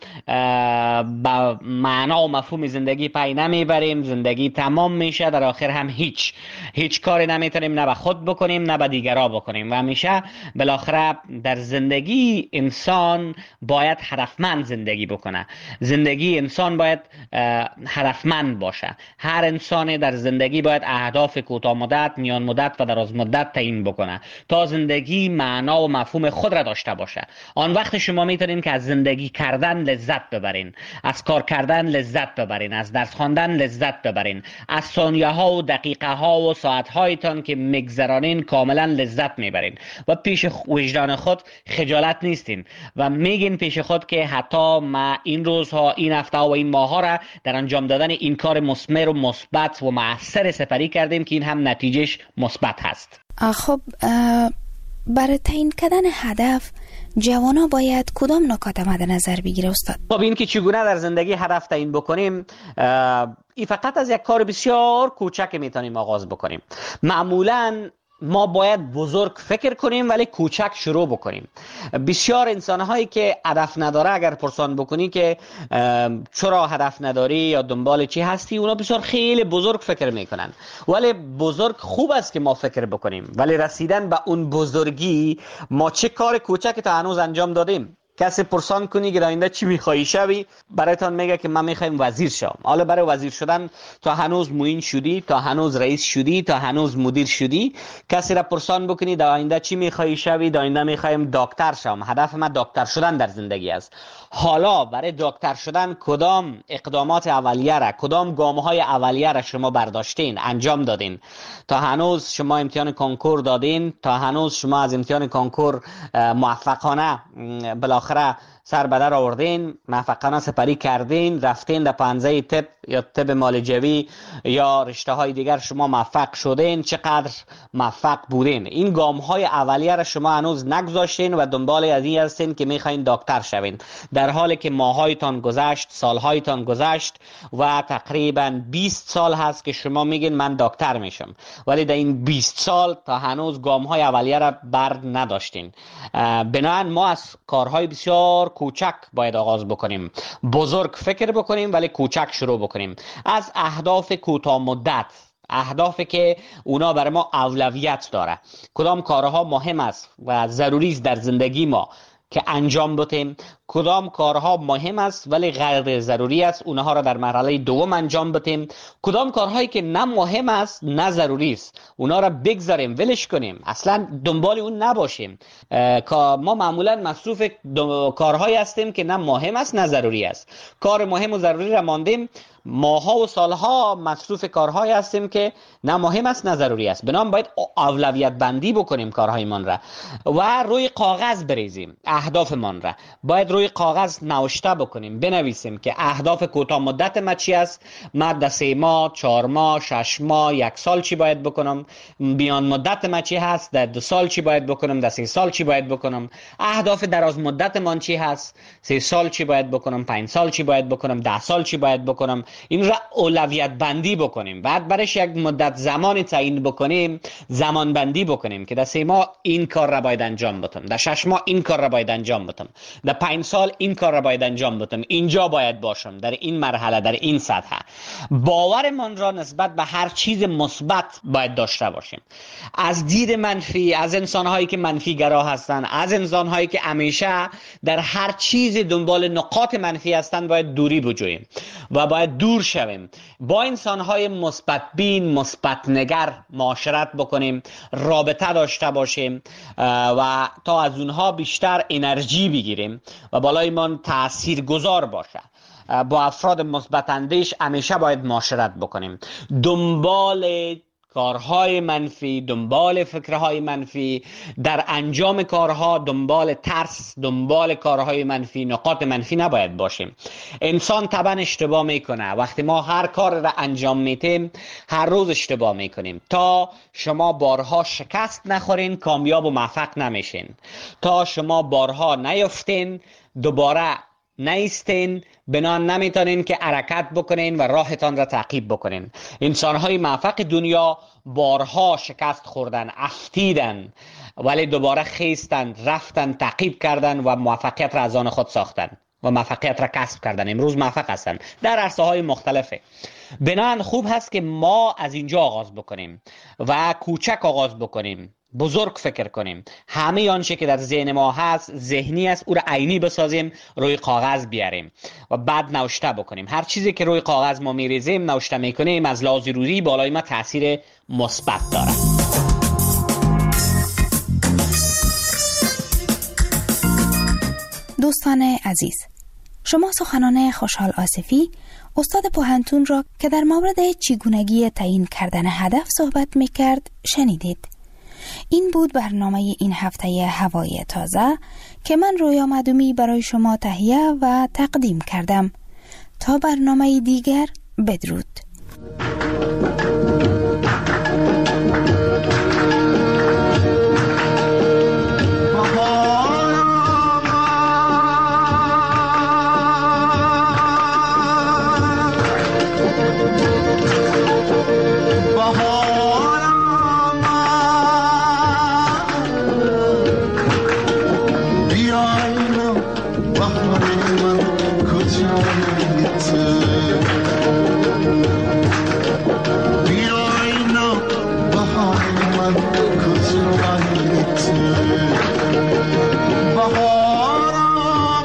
با معنا و مفهوم زندگی پی نمیبریم، زندگی تمام میشه، در آخر هم هیچ کاری نمیتونیم نه به خود بکنیم نه به دیگر بکنیم و همیشه بالاخره در زندگی انسان باید هدفمند زندگی بکنه. زندگی انسان باید هدفمند باشه. هر انسان در زندگی باید اهداف کوتاه مدت، میان مدت و دراز مدت تعیین بکنه تا زندگی معنا و مفهوم خود را داشته باشه. آن وقت شما میتونین که از زندگی کردن لذت ببرین، از کار کردن لذت ببرین، از درس خواندن لذت ببرین، از ثانیه ها و دقیقه ها و ساعت هایتان که میگذرانین کاملا لذت میبرین و پیش وجدان خود خجالت نیستین و میگین پیش خود که حتی ما این روزها، این هفته و این ماه ها را در انجام دادن این کار مثمر و مثبت و مؤثر سپری کردیم که این هم نتیجهش مثبت هست. خب برای تعیین کردن هدف جوانا باید کدام نکات مد نظر بگیره استاد؟ خب این که چگونه در زندگی هدف تعیین بکنیم، این فقط از یک کار بسیار کوچک میتونیم آغاز بکنیم. معمولاً ما باید بزرگ فکر کنیم ولی کوچک شروع بکنیم. بسیار انسان‌هایی که هدف نداره اگر پرسان بکنی که چرا هدف نداری یا دنبال چی هستی، اونا بسیار خیلی بزرگ فکر میکنن. ولی بزرگ خوب است که ما فکر بکنیم، ولی رسیدن به اون بزرگی ما چه کار کوچکی تا هنوز انجام دادیم. کسی پرسان کنی که آینده چی میخوایی شوی، برایتان میگه که من میخوایم وزیر شوم. حالا برای وزیر شدن تا هنوز معین شدی، تا هنوز رئیس شدی، تا هنوز مدیر شدی، کسی را پرسان بکنی در آینده چی میخوایی شوی، در آینده میخوایم دکتر شوم، هدف من دکتر شدن در زندگی است. حالا برای دکتر شدن کدام اقدامات اولیه را، کدام گام‌های اولیه را شما برداشتین، انجام دادین؟ تا هنوز شما امتحان کنکور دادین، تا هنوز شما از امتحان کنکور موفقانه بالاخره سر به در آوردین، موفقانه سپری کردین، رفتین در پنجه طب یا طب معالجوی یا رشته های دیگر شما موفق شدین، چقدر موفق بودین؟ این گام های اولیه را شما هنوز نگذاشتین و دنبال از این هستین که میخواین دکتر شوین، در حالی که ماهایتان گذشت، سالهایتان گذشت و تقریبا 20 سال هست که شما میگین من دکتر میشم، ولی در این 20 سال تا هنوز گام های اولیه را بر نداشتین. بنابراین ما از کارهای بسیار کوچک باید آغاز بکنیم، بزرگ فکر بکنیم ولی کوچک شروع بکنیم. از اهداف کوتاه مدت، اهدافی که اونا برای ما اولویت داره، کدام کارها مهم است و ضروری است در زندگی ما که انجام بدیم، کدام کارها مهم است ولی غیر ضروری است اونها را در مرحله دوم انجام بدیم، کدام کارهایی که نه مهم است نه ضروری است اونها را بگذاریم، ولش کنیم، اصلا دنبال اون نباشیم. ما معمولا مصروف کارهایی هستیم که نه مهم است نه ضروری است. کار مهم و ضروری را ماندیم، ماها و سالها مصروف کارهایی هستیم که نه مهم است نه ضروری است. بنابراین باید اولویت بندی بکنیم کارهایمان را و روی کاغذ بریزیم. اهدافمان را باید روی کاغذ نوشته بکنیم، بنویسیم که اهداف کوتاه مدت ما چی است، من در 3 ماه، 4 ماه، 6 ماه، 1 سال چی باید بکنم، میان مدت ما چی هست، در 2 سال چی باید بکنم، در 3 سال چی باید بکنم، اهداف دراز مدت من چی هست، 3 سال چی باید بکنم، 5 سال چی باید بکنم، 10 سال چی باید بکنم. این را اولویت بندی بکنیم، بعد برش یک مدت زمانی تعیین بکنیم، زمان بندی بکنیم که در 3 ماه این کار را باید انجام بدم، در 6 ماه این کار را باید انجام بدم، در 5 سال این کار را باید انجام بدم، اینجا باید باشم، در این مرحله، در این سطح. باورمان را نسبت به هر چیز مثبت باید داشته باشیم. از دید منفی، از انسان‌هایی که منفی گرا هستند، از انسان‌هایی که همیشه در هر چیز دنبال نقاط منفی هستند باید دوری بجوییم و باید دور شویم. با انسان‌های مثبت بین، مثبت نگر معاشرت بکنیم، رابطه داشته باشیم و تا از اونها بیشتر انرژی بگیریم و بالای من تأثیر گذار باشه. با افراد مثبت اندیش همیشه باید معاشرت بکنیم. دنبال کارهای منفی، دنبال فکرهای منفی، در انجام کارها دنبال ترس، دنبال کارهای منفی، نقاط منفی نباید باشیم. انسان طبعا اشتباه میکنه. وقتی ما هر کار را انجام میتیم هر روز اشتباه میکنیم. تا شما بارها شکست نخورین کامیاب و موفق نمیشین. تا شما بارها نیفتین دوباره نیستین، بنان نمیتونین که حرکت بکنین و راهتان را تعقیب بکنین. انسانهای موفق دنیا بارها شکست خوردن، افتیدن، ولی دوباره خیستن، رفتن، تعقیب کردن و موفقیت را از آن خود ساختن و موفقیت را کسب کردن. امروز موفق هستن در عرصه های مختلفه. بنان خوب هست که ما از اینجا آغاز بکنیم و کوچک آغاز بکنیم، بزرگ فکر کنیم. همه آنچه که در ذهن ما هست ذهنی است، او را عینی بسازیم، روی کاغذ بیاریم و بعد نوشته بکنیم. هر چیزی که روی کاغذ ما میریزیم، نوشته میکنیم، از لحاظ روزی بالای ما تاثیر مثبت داره. دوستان عزیز، شما سخنان خوشحال آصفی، استاد پوهنتون را که در مورد چگونگی تعیین کردن هدف صحبت میکرد شنیدید. این بود برنامه این هفته هوای تازه که من رویا معدومی برای شما تهیه و تقدیم کردم. تا برنامه دیگر، بدرود. بهارا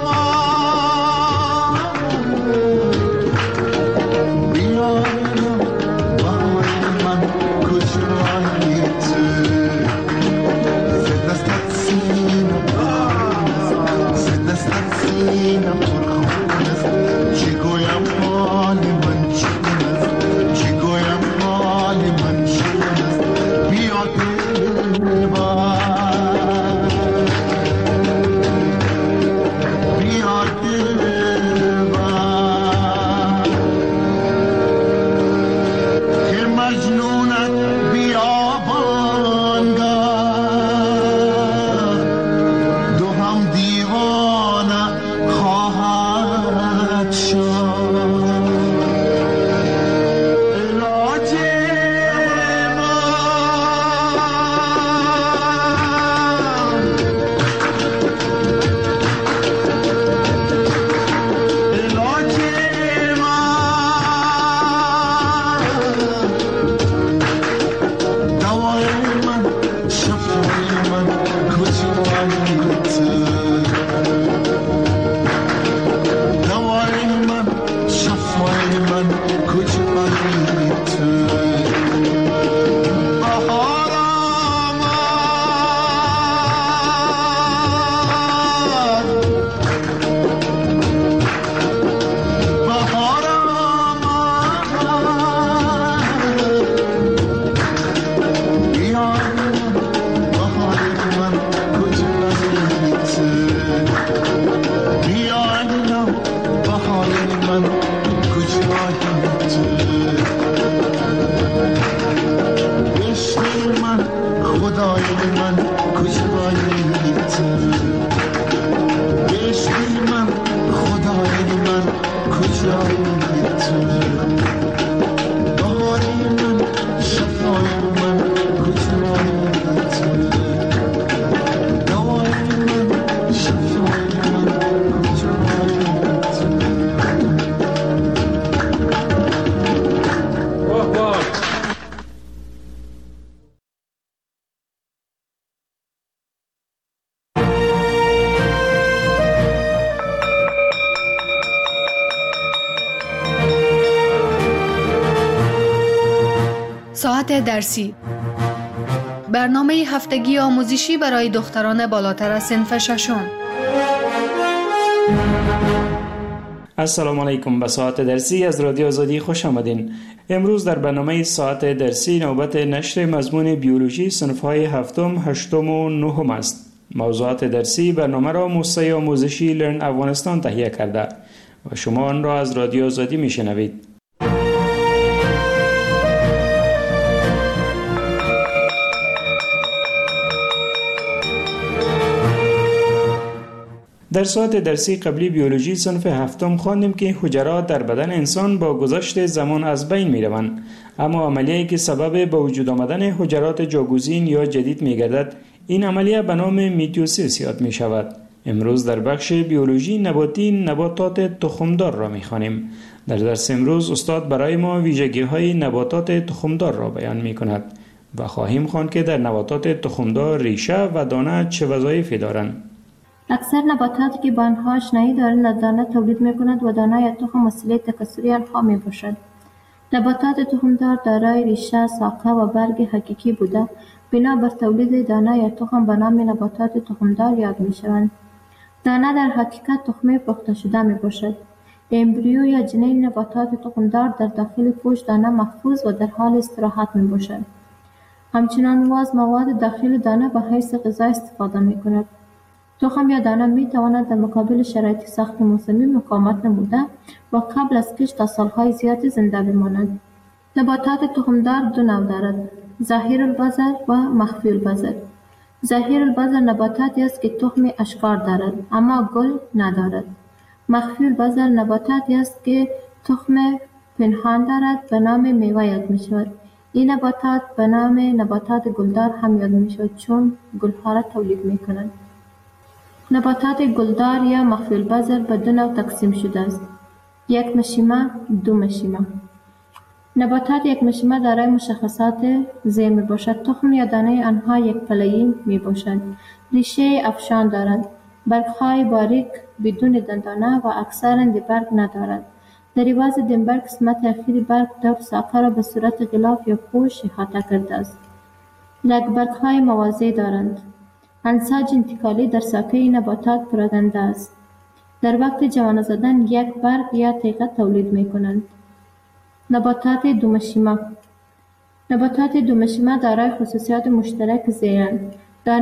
ساعت درسی، برنامه هفتگی آموزشی برای دختران بالاتر از صنف ششم. السلام علیکم. به ساعت درسی از رادیو آزادی خوش آمدین. امروز در برنامه ساعت درسی نوبت نشر مضمون بیولوژی صنف‌های هفتم، هشتم و نهم است. موضوعات درسی برنامه را موسسه آموزشی لرن افغانستان تهیه کرده و شما آن را از رادیو آزادی میشنوید. در ساعت درسی قبلی بیولوژی صنف هفتم خواندیم که حجرات در بدن انسان با گذشت زمان از بین می روند، اما عملیه‌ای که سبب به وجود آمدن حجرات جاگزین یا جدید می گردد، این عملیه به نام میتوسیس یاد می شود. امروز در بخش بیولوژی نباتی نباتات تخمدار را می خوانیم. در درس امروز استاد برای ما ویژگی‌های نباتات تخمدار را بیان می کند و خواهیم خواند که در نباتات تخمدار ریشه و دانه چه وظایفی دارند. اکثر نباتاتی که با آنها آشنایی دارند دانه تولید می‌کنند و دانه یا تخم وسیله تکثری آنها می‌باشد. نباتات تخمدار دارای ریشه، ساقه و برگ حقیقی بوده بنا بر تولید دانه یا تخم به نام نباتات تخمدار یاد می‌شوند. دانه در حقیقت تخمه پخته شده می‌باشد. امبریو یا جنین نباتات تخمدار در داخل پوست دانه محفوظ و در حال استراحت می‌باشد. همچنان واز مواد داخل دانه به حیث غذا استفاده می‌کند. تخم یا دانه می تواند در مقابل شرایط سخت موسمی مقاومت نموده و قبل از کشت تا سالهای زیادی زنده بماند. نباتات تخمدار دو نوع دارد: ظاهر البذر و مخفی البذر. ظاهر البذر نباتاتی است که تخم اشکار دارد اما گل ندارد. مخفی البذر نباتاتی است که تخم پنهان دارد به نام میوه یاد می شود. این نباتات به نام نباتات گلدار هم یاد می شود چون گلها را تولید می کنند. نباتات گلدار یا مخفی البذر به دو نوع تقسیم شده است: یک مشیمه، دو مشیمه. نباتات یک مشیمه دارای مشخصات زیر می باشد. تخم یا دانه آنها یک پله‌ای می باشد. ریشه افشان دارند. برگ‌های باریک بدون دندانه و اکثراً برگ ندارد. در عوض دنبر قسمت اخیر برگ دور ساقه را به صورت غلاف یا پوش احاطه کرده است. رگبرگ‌های موازی دارند. انساج انتقالی در ساقه نباتات پراکنده است. در وقت جوانه زدن یک برگ یا تیغه تولید می کنند. نباتات دومشیمه. نباتات دومشیمه دارای خصوصیات مشترک زیرند.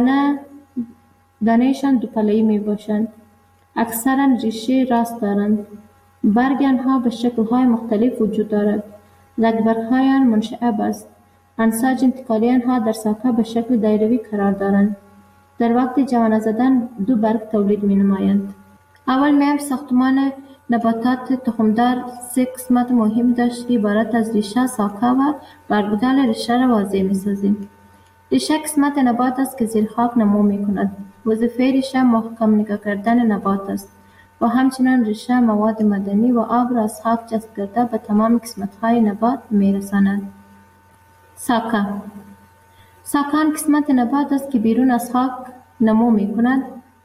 دانه‌شان دو پله‌ای می باشند. اکثراً ریشه راست دارند. برگ آنها به شکل‌های مختلف وجود دارد. رگبرگ‌های آن منشعب است. انساج انتقالی آنها در ساقه به شکل دایروی قرار دارند. در وقت جوانه زدن دو برگ تولید می نمایند. اول می‌ایم ساختمان نباتات تخمدار سه قسمت مهم داشت که عبارت از ریشه، ساقه و برگودل ریشه را واضح می سازیم. ریشه قسمت نبات است که زیر خاک نمو می کند. وظیفه ریشه محکم نگاه کردن نبات است و همچنان ریشه مواد معدنی و آب را از خاک جذب کرده به تمام قسمت‌های نبات می رساند. ساقه. ساقه آن قسمت نبات است که بیرون از خاک نمو می کند.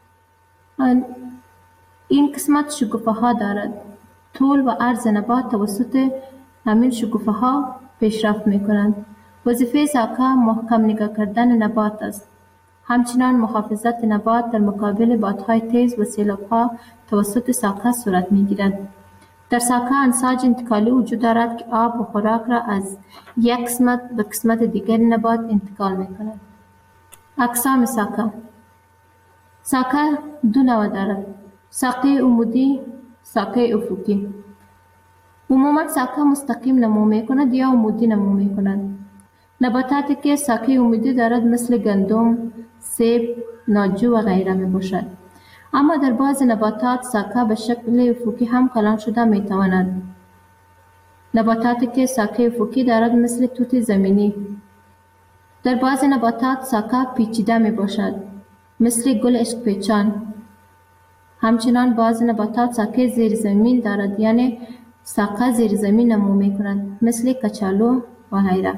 این قسمت شکوفه ها دارد. طول و عرض نبات توسط همین شکوفه ها پیشرفت می کنند. وظیفه ساقه محکم نگاه کردن نبات است. همچنان محافظت نبات در مقابل بادهای تیز و سیلاب ها توسط ساقه صورت می گیرد. در ساقه انساج انتقالی وجود دارد که آب و خوراک را از یک قسمت به قسمت دیگر نبات انتقال می کند. اقسام ساقه. ساقه دو نوع دارد: ساقه عمودی، ساقه افقی. عموما ساقه مستقیم نمو می کند یا عمودی نمو می کند. نباتاتی که ساقه عمودی دارد مثل گندم، سیب، ناجو و غیره می باشد. اما در بعض نباتات ساقه به شکل افقی هم کلان شده می تواند. نباتاتی که ساقه افقی دارد مثل توت زمینی. در بعض نباتات ساقه پیچیده می باشد مثل گل عشق پیچان. همچنان بعض نباتات ساقه زیر زمین دارد، یعنی ساقه زیر زمین نمو می کند مثل کچالو و غیره.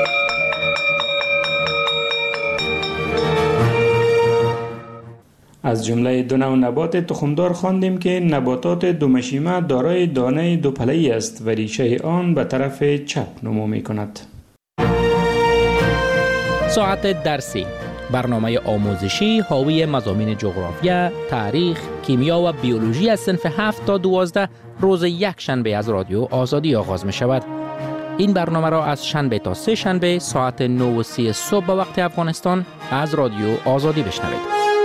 از از جمله دو نوع نبات تخمدار خواندیم که نباتات دومشیمه دارای دانه دوپله‌ای است و ریشه آن به طرف چپ نمو می‌کند. ساعت درسی، برنامه آموزشی حاوی مضامین جغرافیا، تاریخ، کیمیا و بیولوژی از صنف 7 تا 12 روز یک شنبه از رادیو آزادی آغاز می شود. این برنامه را از شنبه تا سه شنبه ساعت 9:30 صبح به وقت افغانستان از رادیو آزادی بشنوید.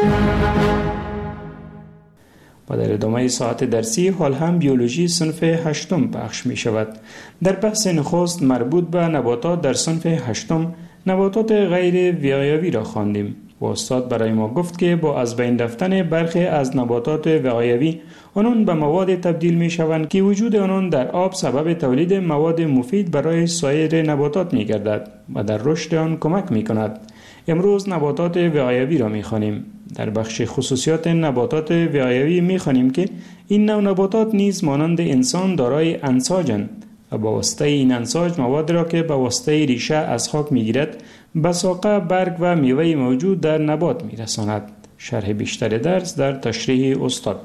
و در ادامه ساعت درسی حال هم بیولوژی صنف 8 پخش می شود. در بحث نخست مربوط به نباتات در صنف 8 نباتات غیر وقایوی را خواندیم و استاد برای ما گفت که با از بین رفتن برخی از نباتات وقایوی آنان به مواد تبدیل می شوند که وجود آنان در آب سبب تولید مواد مفید برای سایر نباتات می گردد و در رشد آن کمک می کند. امروز نباتات وقایوی را می خوانیم. در بخش خصوصیات نباتات وقایوی می خوانیم که این نوع نباتات نیز مانند انسان دارای انساجند و با واسطه این انساج مواد را که با واسطه ریشه از خاک می گیرد به ساقه، برگ و میوه موجود در نبات می رساند. شرح بیشتر درس در تشریح استاد.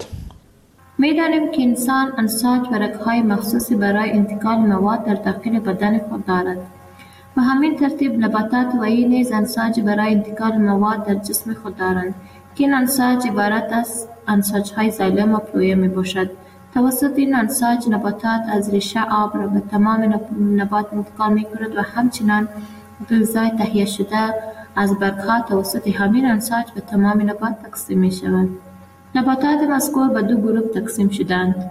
می دانیم که انسان انساج و رگ‌های مخصوصی برای انتقال مواد در داخل بدن خود دارد. به همین ترتیب نباتات وحی نیز انساج برای انتقال مواد در جسم خود دارند که این انساج عبارت از انساج‌های زایلم و پلویه می باشد. توسط این انساج نباتات از ریشه آب را به تمام نبات انتقال می کند و همچنان غذای تهیه شده از برگ‌ها توسط همین انساج به تمام نبات تقسیم می شود. نباتات مذکور به دو گروه تقسیم شدند.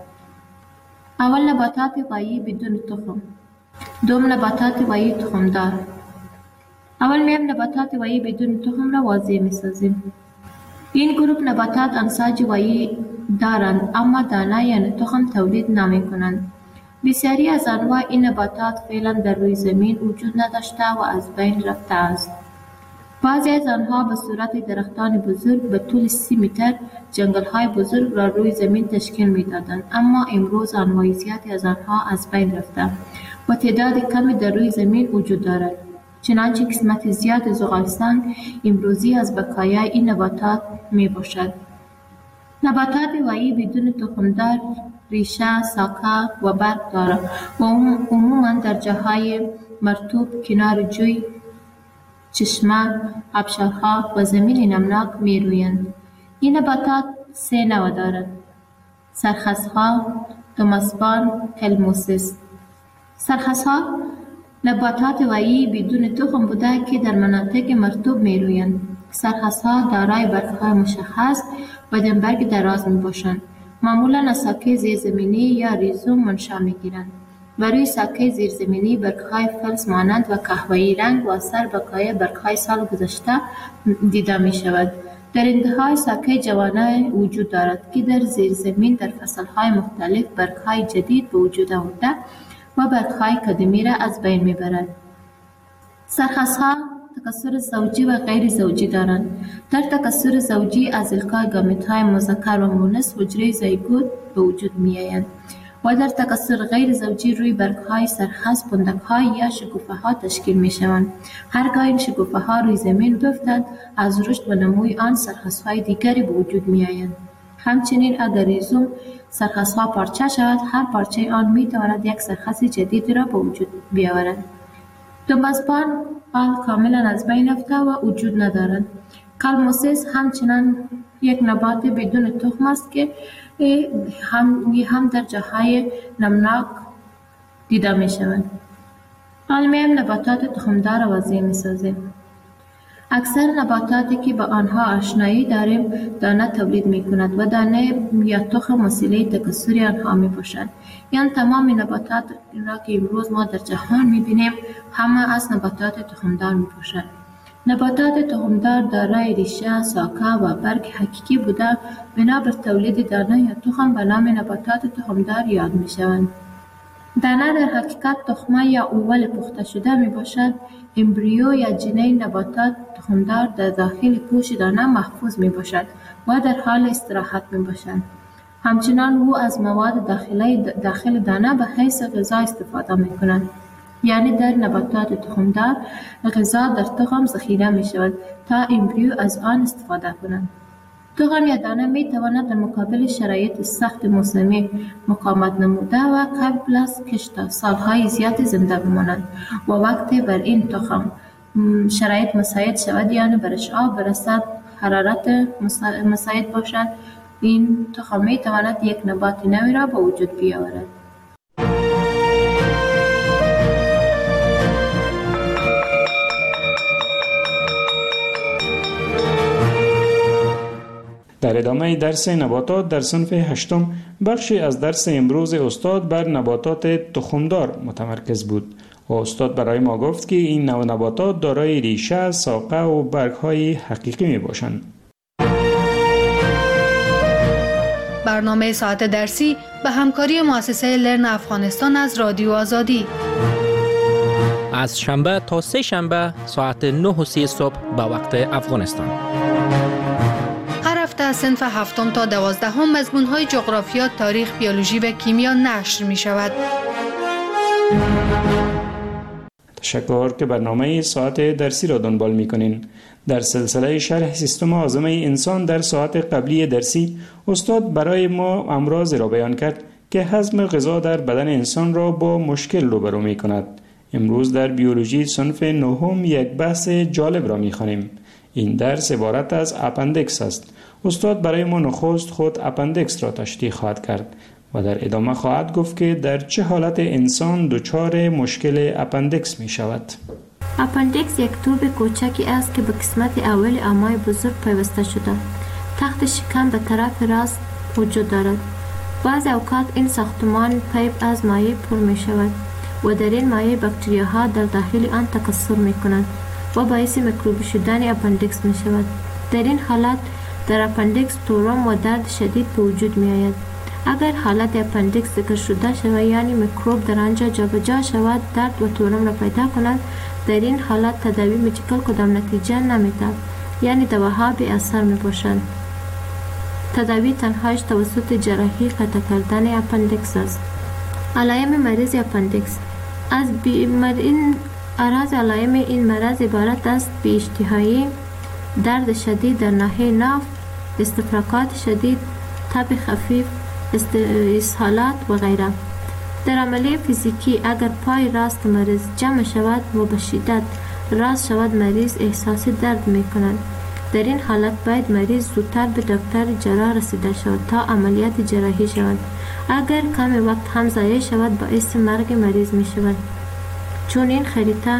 اول نباتات وحی بدون تخم، دوم نباتات وحی تخمدار. اول میم نباتات وحی بدون تخم را واضح می سازیم. این گروه نباتات انساج وحی دارند اما دانه یعنی تخم تولید نمی کنند. بسیاری از انواع این نباتات فعلا در روی زمین وجود نداشته و از بین رفته است. بعضی از آنها به صورت درختان بزرگ به طول 30 متر جنگل‌های بزرگ را روی زمین تشکیل می‌دادند، اما امروز انواع زیادی از آنها از بین رفته و تعداد کمی در روی زمین وجود دارد. چنانچه قسمت زیاد زغالسنگ امروزی از بقایای این نباتات میباشد. نباتات وحی بدون تخمدار ریشه، ساقه و برگ دارد و عموماً در جاهای مرطوب، کنار جوی، چشمه، آبشارها و زمین نمناک میرویند. این نباتات 3 نوع دارد: سرخسها، دوماسپان، کلموسیس. سرخسها نباتات وحی بدون تخم بوده که در مناطق مرطوب میرویند. سرخسها دارای برگ‌های مشخص و دمبرگ دراز میباشند. معمولاً از ساقه زیرزمینی یا ریزوم منشأ میگیرند و روی ساقه زیرزمینی برگ‌های فلز مانند و قهوه‌ای رنگ و اثر بقای برگ‌های سال گذشته دیده می‌شود. در انتهای ساقه جوانه وجود دارد که در زیرزمین در فصل‌های مختلف برگ‌های جدید به وجود آورده و برگ‌های قدیمی را از بین می‌برد. سرخسها تکثر زوجی و غیر زوجی دارند. در تکثر زوجی از القای گامیت‌های مذکر و مؤنث حجره زیگوت به وجود می‌آیند و در تکثر غیر زوجی روی برگ‌های سرخس پندک‌های یا شکوفه‌ها تشکیل می‌شوند. هرگاه این شکوفه‌ها روی زمین بیفتند، از رشد و نموی آن سرخس‌های دیگری به وجود می‌آیند. همچنین اگر ریزوم سرخس‌ها پارچه شود، هر پارچه آن می‌تواند یک سرخس جدید را به وجود بیاورد. دوماسپان حال کاملا از بین رفته و وجود ندارد. کلموسیس همچنان یک نبات بدون تخم است که هم در جاهای نمناک دیده می شود. حال میم نباتات تخمدار را واضح می سازیم. اکثر نباتاتی که با آنها آشنایی داریم دانه تولید می کند و دانه یا تخم وسیله تکثری آنها می باشد. یعنی تمام نباتات را که امروز ما در جهان می بینیم همه از نباتات تخمدار می باشد. نباتات تخمدار دارای ریشه، ساقه و برگ حقیقی بوده بنا بر تولید دانه یا تخم به نام نباتات تخمدار یاد می شوند. دانه در حقیقت تخمه یا اول پخته شده می باشد. امبریو یا جنین نباتات تخمدار در داخل پوش دانه محفوظ می باشد و در حال استراحت می باشد. همچنان او از مواد داخل دانه به حیث غذا استفاده می کند. یعنی در نباتات تخمدار غذا در تخم ذخیره می شود تا امبریو از آن استفاده کنند. تخم یا دانه می تواند در مقابل شرایط سخت موسمی مقاومت نموده و قبل از کشت سالهای زیاد زنده بمانند و وقتی بر این تخم شرایط مساعد شود یعنی برش آب برسد، حرارت مساعد باشد، این تخم می تواند یک نبات نوی را به وجود بیاورد. در ادامه درس نباتات در صنف 8 بخشی از درس امروز استاد بر نباتات تخمدار متمرکز بود و استاد برای ما گفت که این نوع نباتات دارای ریشه، ساقه و برگ‌های حقیقی می باشند. برنامه ساعت درسی به همکاری مؤسسه لرن افغانستان از رادیو آزادی از شنبه تا سه شنبه ساعت 9:30 صبح به وقت افغانستان. هر هفته از صنف 7 تا 12 مضمون‌های جغرافیا، تاریخ، بیولوژی و کیمیا نشر می شود. تشکر که برنامه ساعت درسی را دنبال می کنین. در سلسله شرح سیستم هاضمه انسان در ساعت قبلی درسی استاد برای ما امراض را بیان کرد که هضم غذا در بدن انسان را با مشکل روبرو می کند. امروز در بیولوژی صنف 9 یک بحث جالب را می خوانیم. این درس عبارت از اپندکس است. استاد برای ما نخست خود اپندکس را تشریح خواهد کرد و در ادامه خواهد گفت که در چه حالت انسان دچار مشکل اپندکس می شود. اپندکس یک توب کوچکی است که به قسمت اول امعای بزرگ پیوسته شده. تخت شکم به طرف راست وجود دارد. بعض اوقات این ساختمان پیپ از مایع پر می شود و در این مایع باکتریاها در داخل آن تکثر می کنند و باعث میکروبی شدن اپندکس می شود. در این حالت در اپندکس تورم و درد شدید به وجود می آید. اگر حالت اپندکس ذکر شده شود یعنی میکروب در آنجا جابجا شود، درد و تورم را پیدا کند، در این حالت تداوی مدیکال کدام نتیجه نمی‌دهد، یعنی دواها بی اثر می باشند. تداوی تنهایش توسط جراحی قطع کردن اپندکس است. علائم مریض اپندکس از علائم این مرض عبارت است بی اشتهایی، درد شدید در ناحیه ناف، استفراغات شدید، تب خفیف، اسهالات و غیره. در عملیه فیزیکی اگر پای راست مریض جمع شود و به شدت راست شود مریض احساس درد می کند. در این حالت باید مریض زودتر به دکتر جراح رسیده شود تا عملیات جراحی شود. اگر کم وقت هم ضایع شود باعث مرگ مریض می شود، چون این خریطه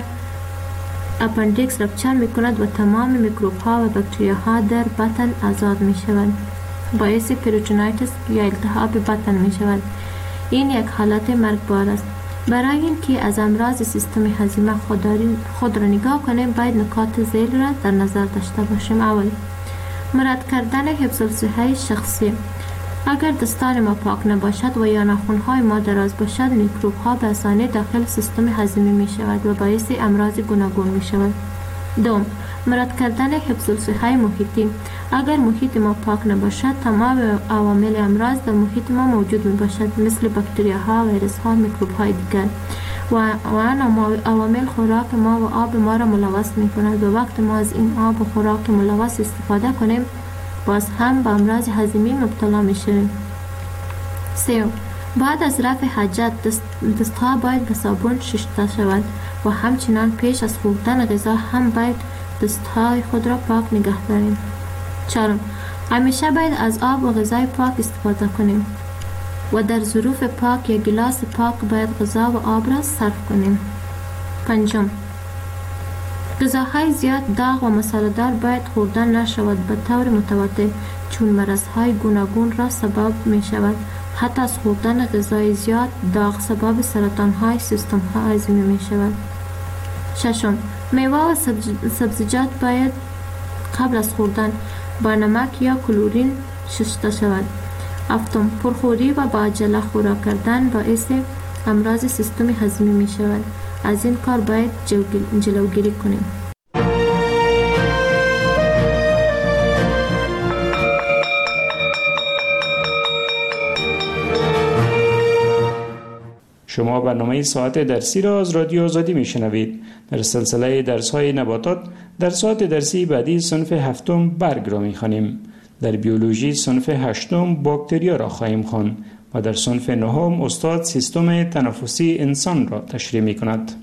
اپندکس رپچر می کند و تمام میکروب ها و باکتریا ها در بطن آزاد می شوند. باعث پریتونایتس یا التهاب بطن می شود. این یک حالت مرگبار است. برای اینکه از امراض سیستم هضمی خود را نگاه کنیم باید نکات ذیل را در نظر داشته باشیم. اول، مراد کردن حفظ الصحه شخصی. اگر دستان ما پاک نباشد و یا ناخن‌های ما دراز باشد میکروب ها به آسانی داخل سیستم هضمی می شود و باعث امراض گوناگون می شود. دوم، مراد کردن حفظ الصحه محیطی. اگر محیط ما پاک نباشد تمام عوامل امراض در محیط ما موجود می باشد، مثل باکتریاها، ویروس ها، میکروب های دیگر و آن عوامل خوراک ما و آب ما را ملوث می کند و وقت ما از این آب و خوراک ملوث استفاده کنیم باز هم به امراض هضمی مبتلا می شویم. سوم، بعد از رفع حاجت دستها باید به صابون شسته شود و همچنان پیش از خوردن غذا هم باید دستهای خود را پاک نگه داریم. چهارم، همیشه باید از آب و غذای پاک استفاده کنیم و در ظروف پاک یا گلاس پاک باید غذا و آب را صرف کنیم. پنجم، غذاهای زیاد داغ و مساله‌دار باید خوردن نشود به طور متواتر، چون مرضهای گوناگون را سبب می شود. حتی از خوردن غذای زیاد داغ سبب سرطان‌های سیستم هضمی می شود. ششم، میوه و سبزیجات باید قبل از خوردن با نمک یا کلورین شسته شود. هفتم، پرخوری و با عجله خوراک کردن باعث امراض سیستم هضمی می شود. از این کار باید جلوگیری کنیم. شما برنامه ساعت درسی را از رادیو آزادی میشنوید. در سلسله درس‌های نباتات در ساعت درسی بعدی صنف 7 برگ را می‌خوانیم. در بیولوژی صنف 8 باکتریا را خواهیم خواند و در صنف 9 استاد سیستم تنفسی انسان را تشریح می کند.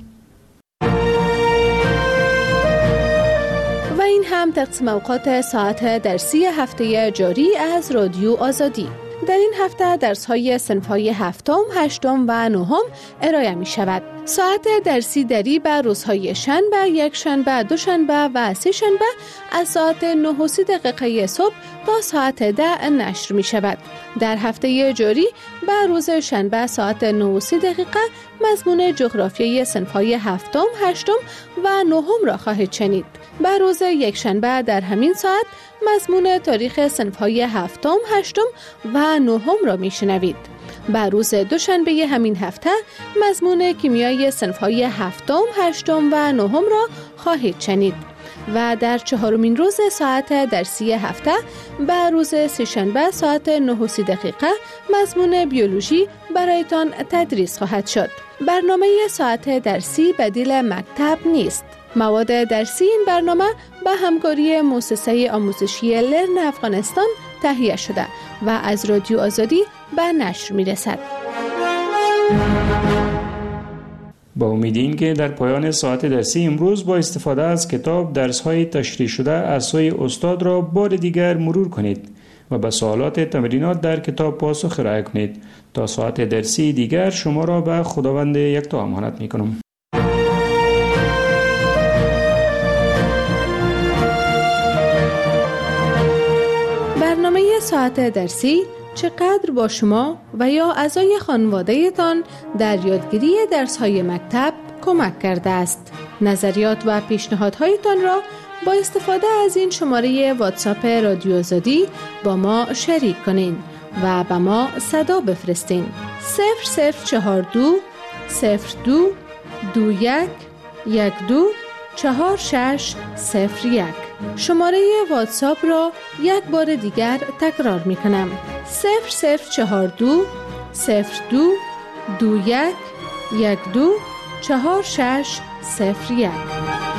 و این هم تقسیم اوقات ساعت درسی هفته جاری از رادیو آزادی. در این هفته درس‌های صنف‌های هفتم، هشتم و نهم ارائه می‌شود. ساعت درسی دری به روزهای شنبه، یکشنبه، دوشنبه و سه‌شنبه از ساعت 9:30 صبح تا ساعت 10 نشر می‌شود. در هفته جاری به روز شنبه ساعت 9:30 مضمون جغرافیای صنف‌های هفتم، هشتم و نهم را خواهید شنید. به روز یکشنبه در همین ساعت مضمون تاریخ صنف‌های هفتم، هشتم و نهم را میشنوید. به روز دوشنبه همین هفته مضمون کیمیای صنف‌های هفتم، هشتم و نهم را خواهید شنید. و در چهارمین روز ساعت درسی هفته به روز سه‌شنبه ساعت 9:30 مضمون بیولوژی برایتان تدریس خواهد شد. برنامه ساعت درسی بدیل مکتب نیست. مواد درسی این برنامه به همکاری مؤسسه آموزشی لرن افغانستان تهیه شده و از رادیو آزادی به نشر می رسد. با امید این که در پایان ساعت درسی امروز با استفاده از کتاب درس‌های تشریح شده از سوی استاد را بار دیگر مرور کنید و به سوالات تمرینات در کتاب پاسخ ارائه کنید. تا ساعت درسی دیگر شما را به خداوند یکتا امانت می‌کنم. برنامه ساعت درسی چقدر با شما و یا اعضای خانواده‌تان در یادگیری درس‌های مکتب کمک کرده است؟ نظریات و پیشنهادهایتان را با استفاده از این شماره واتساپ رادیو آزادی با ما شریک کنین و به ما صدا بفرستین. 0042 02 21 12 4601. شماره واتساپ را یک بار دیگر تکرار می کنم. 0042 02 21 12 4601.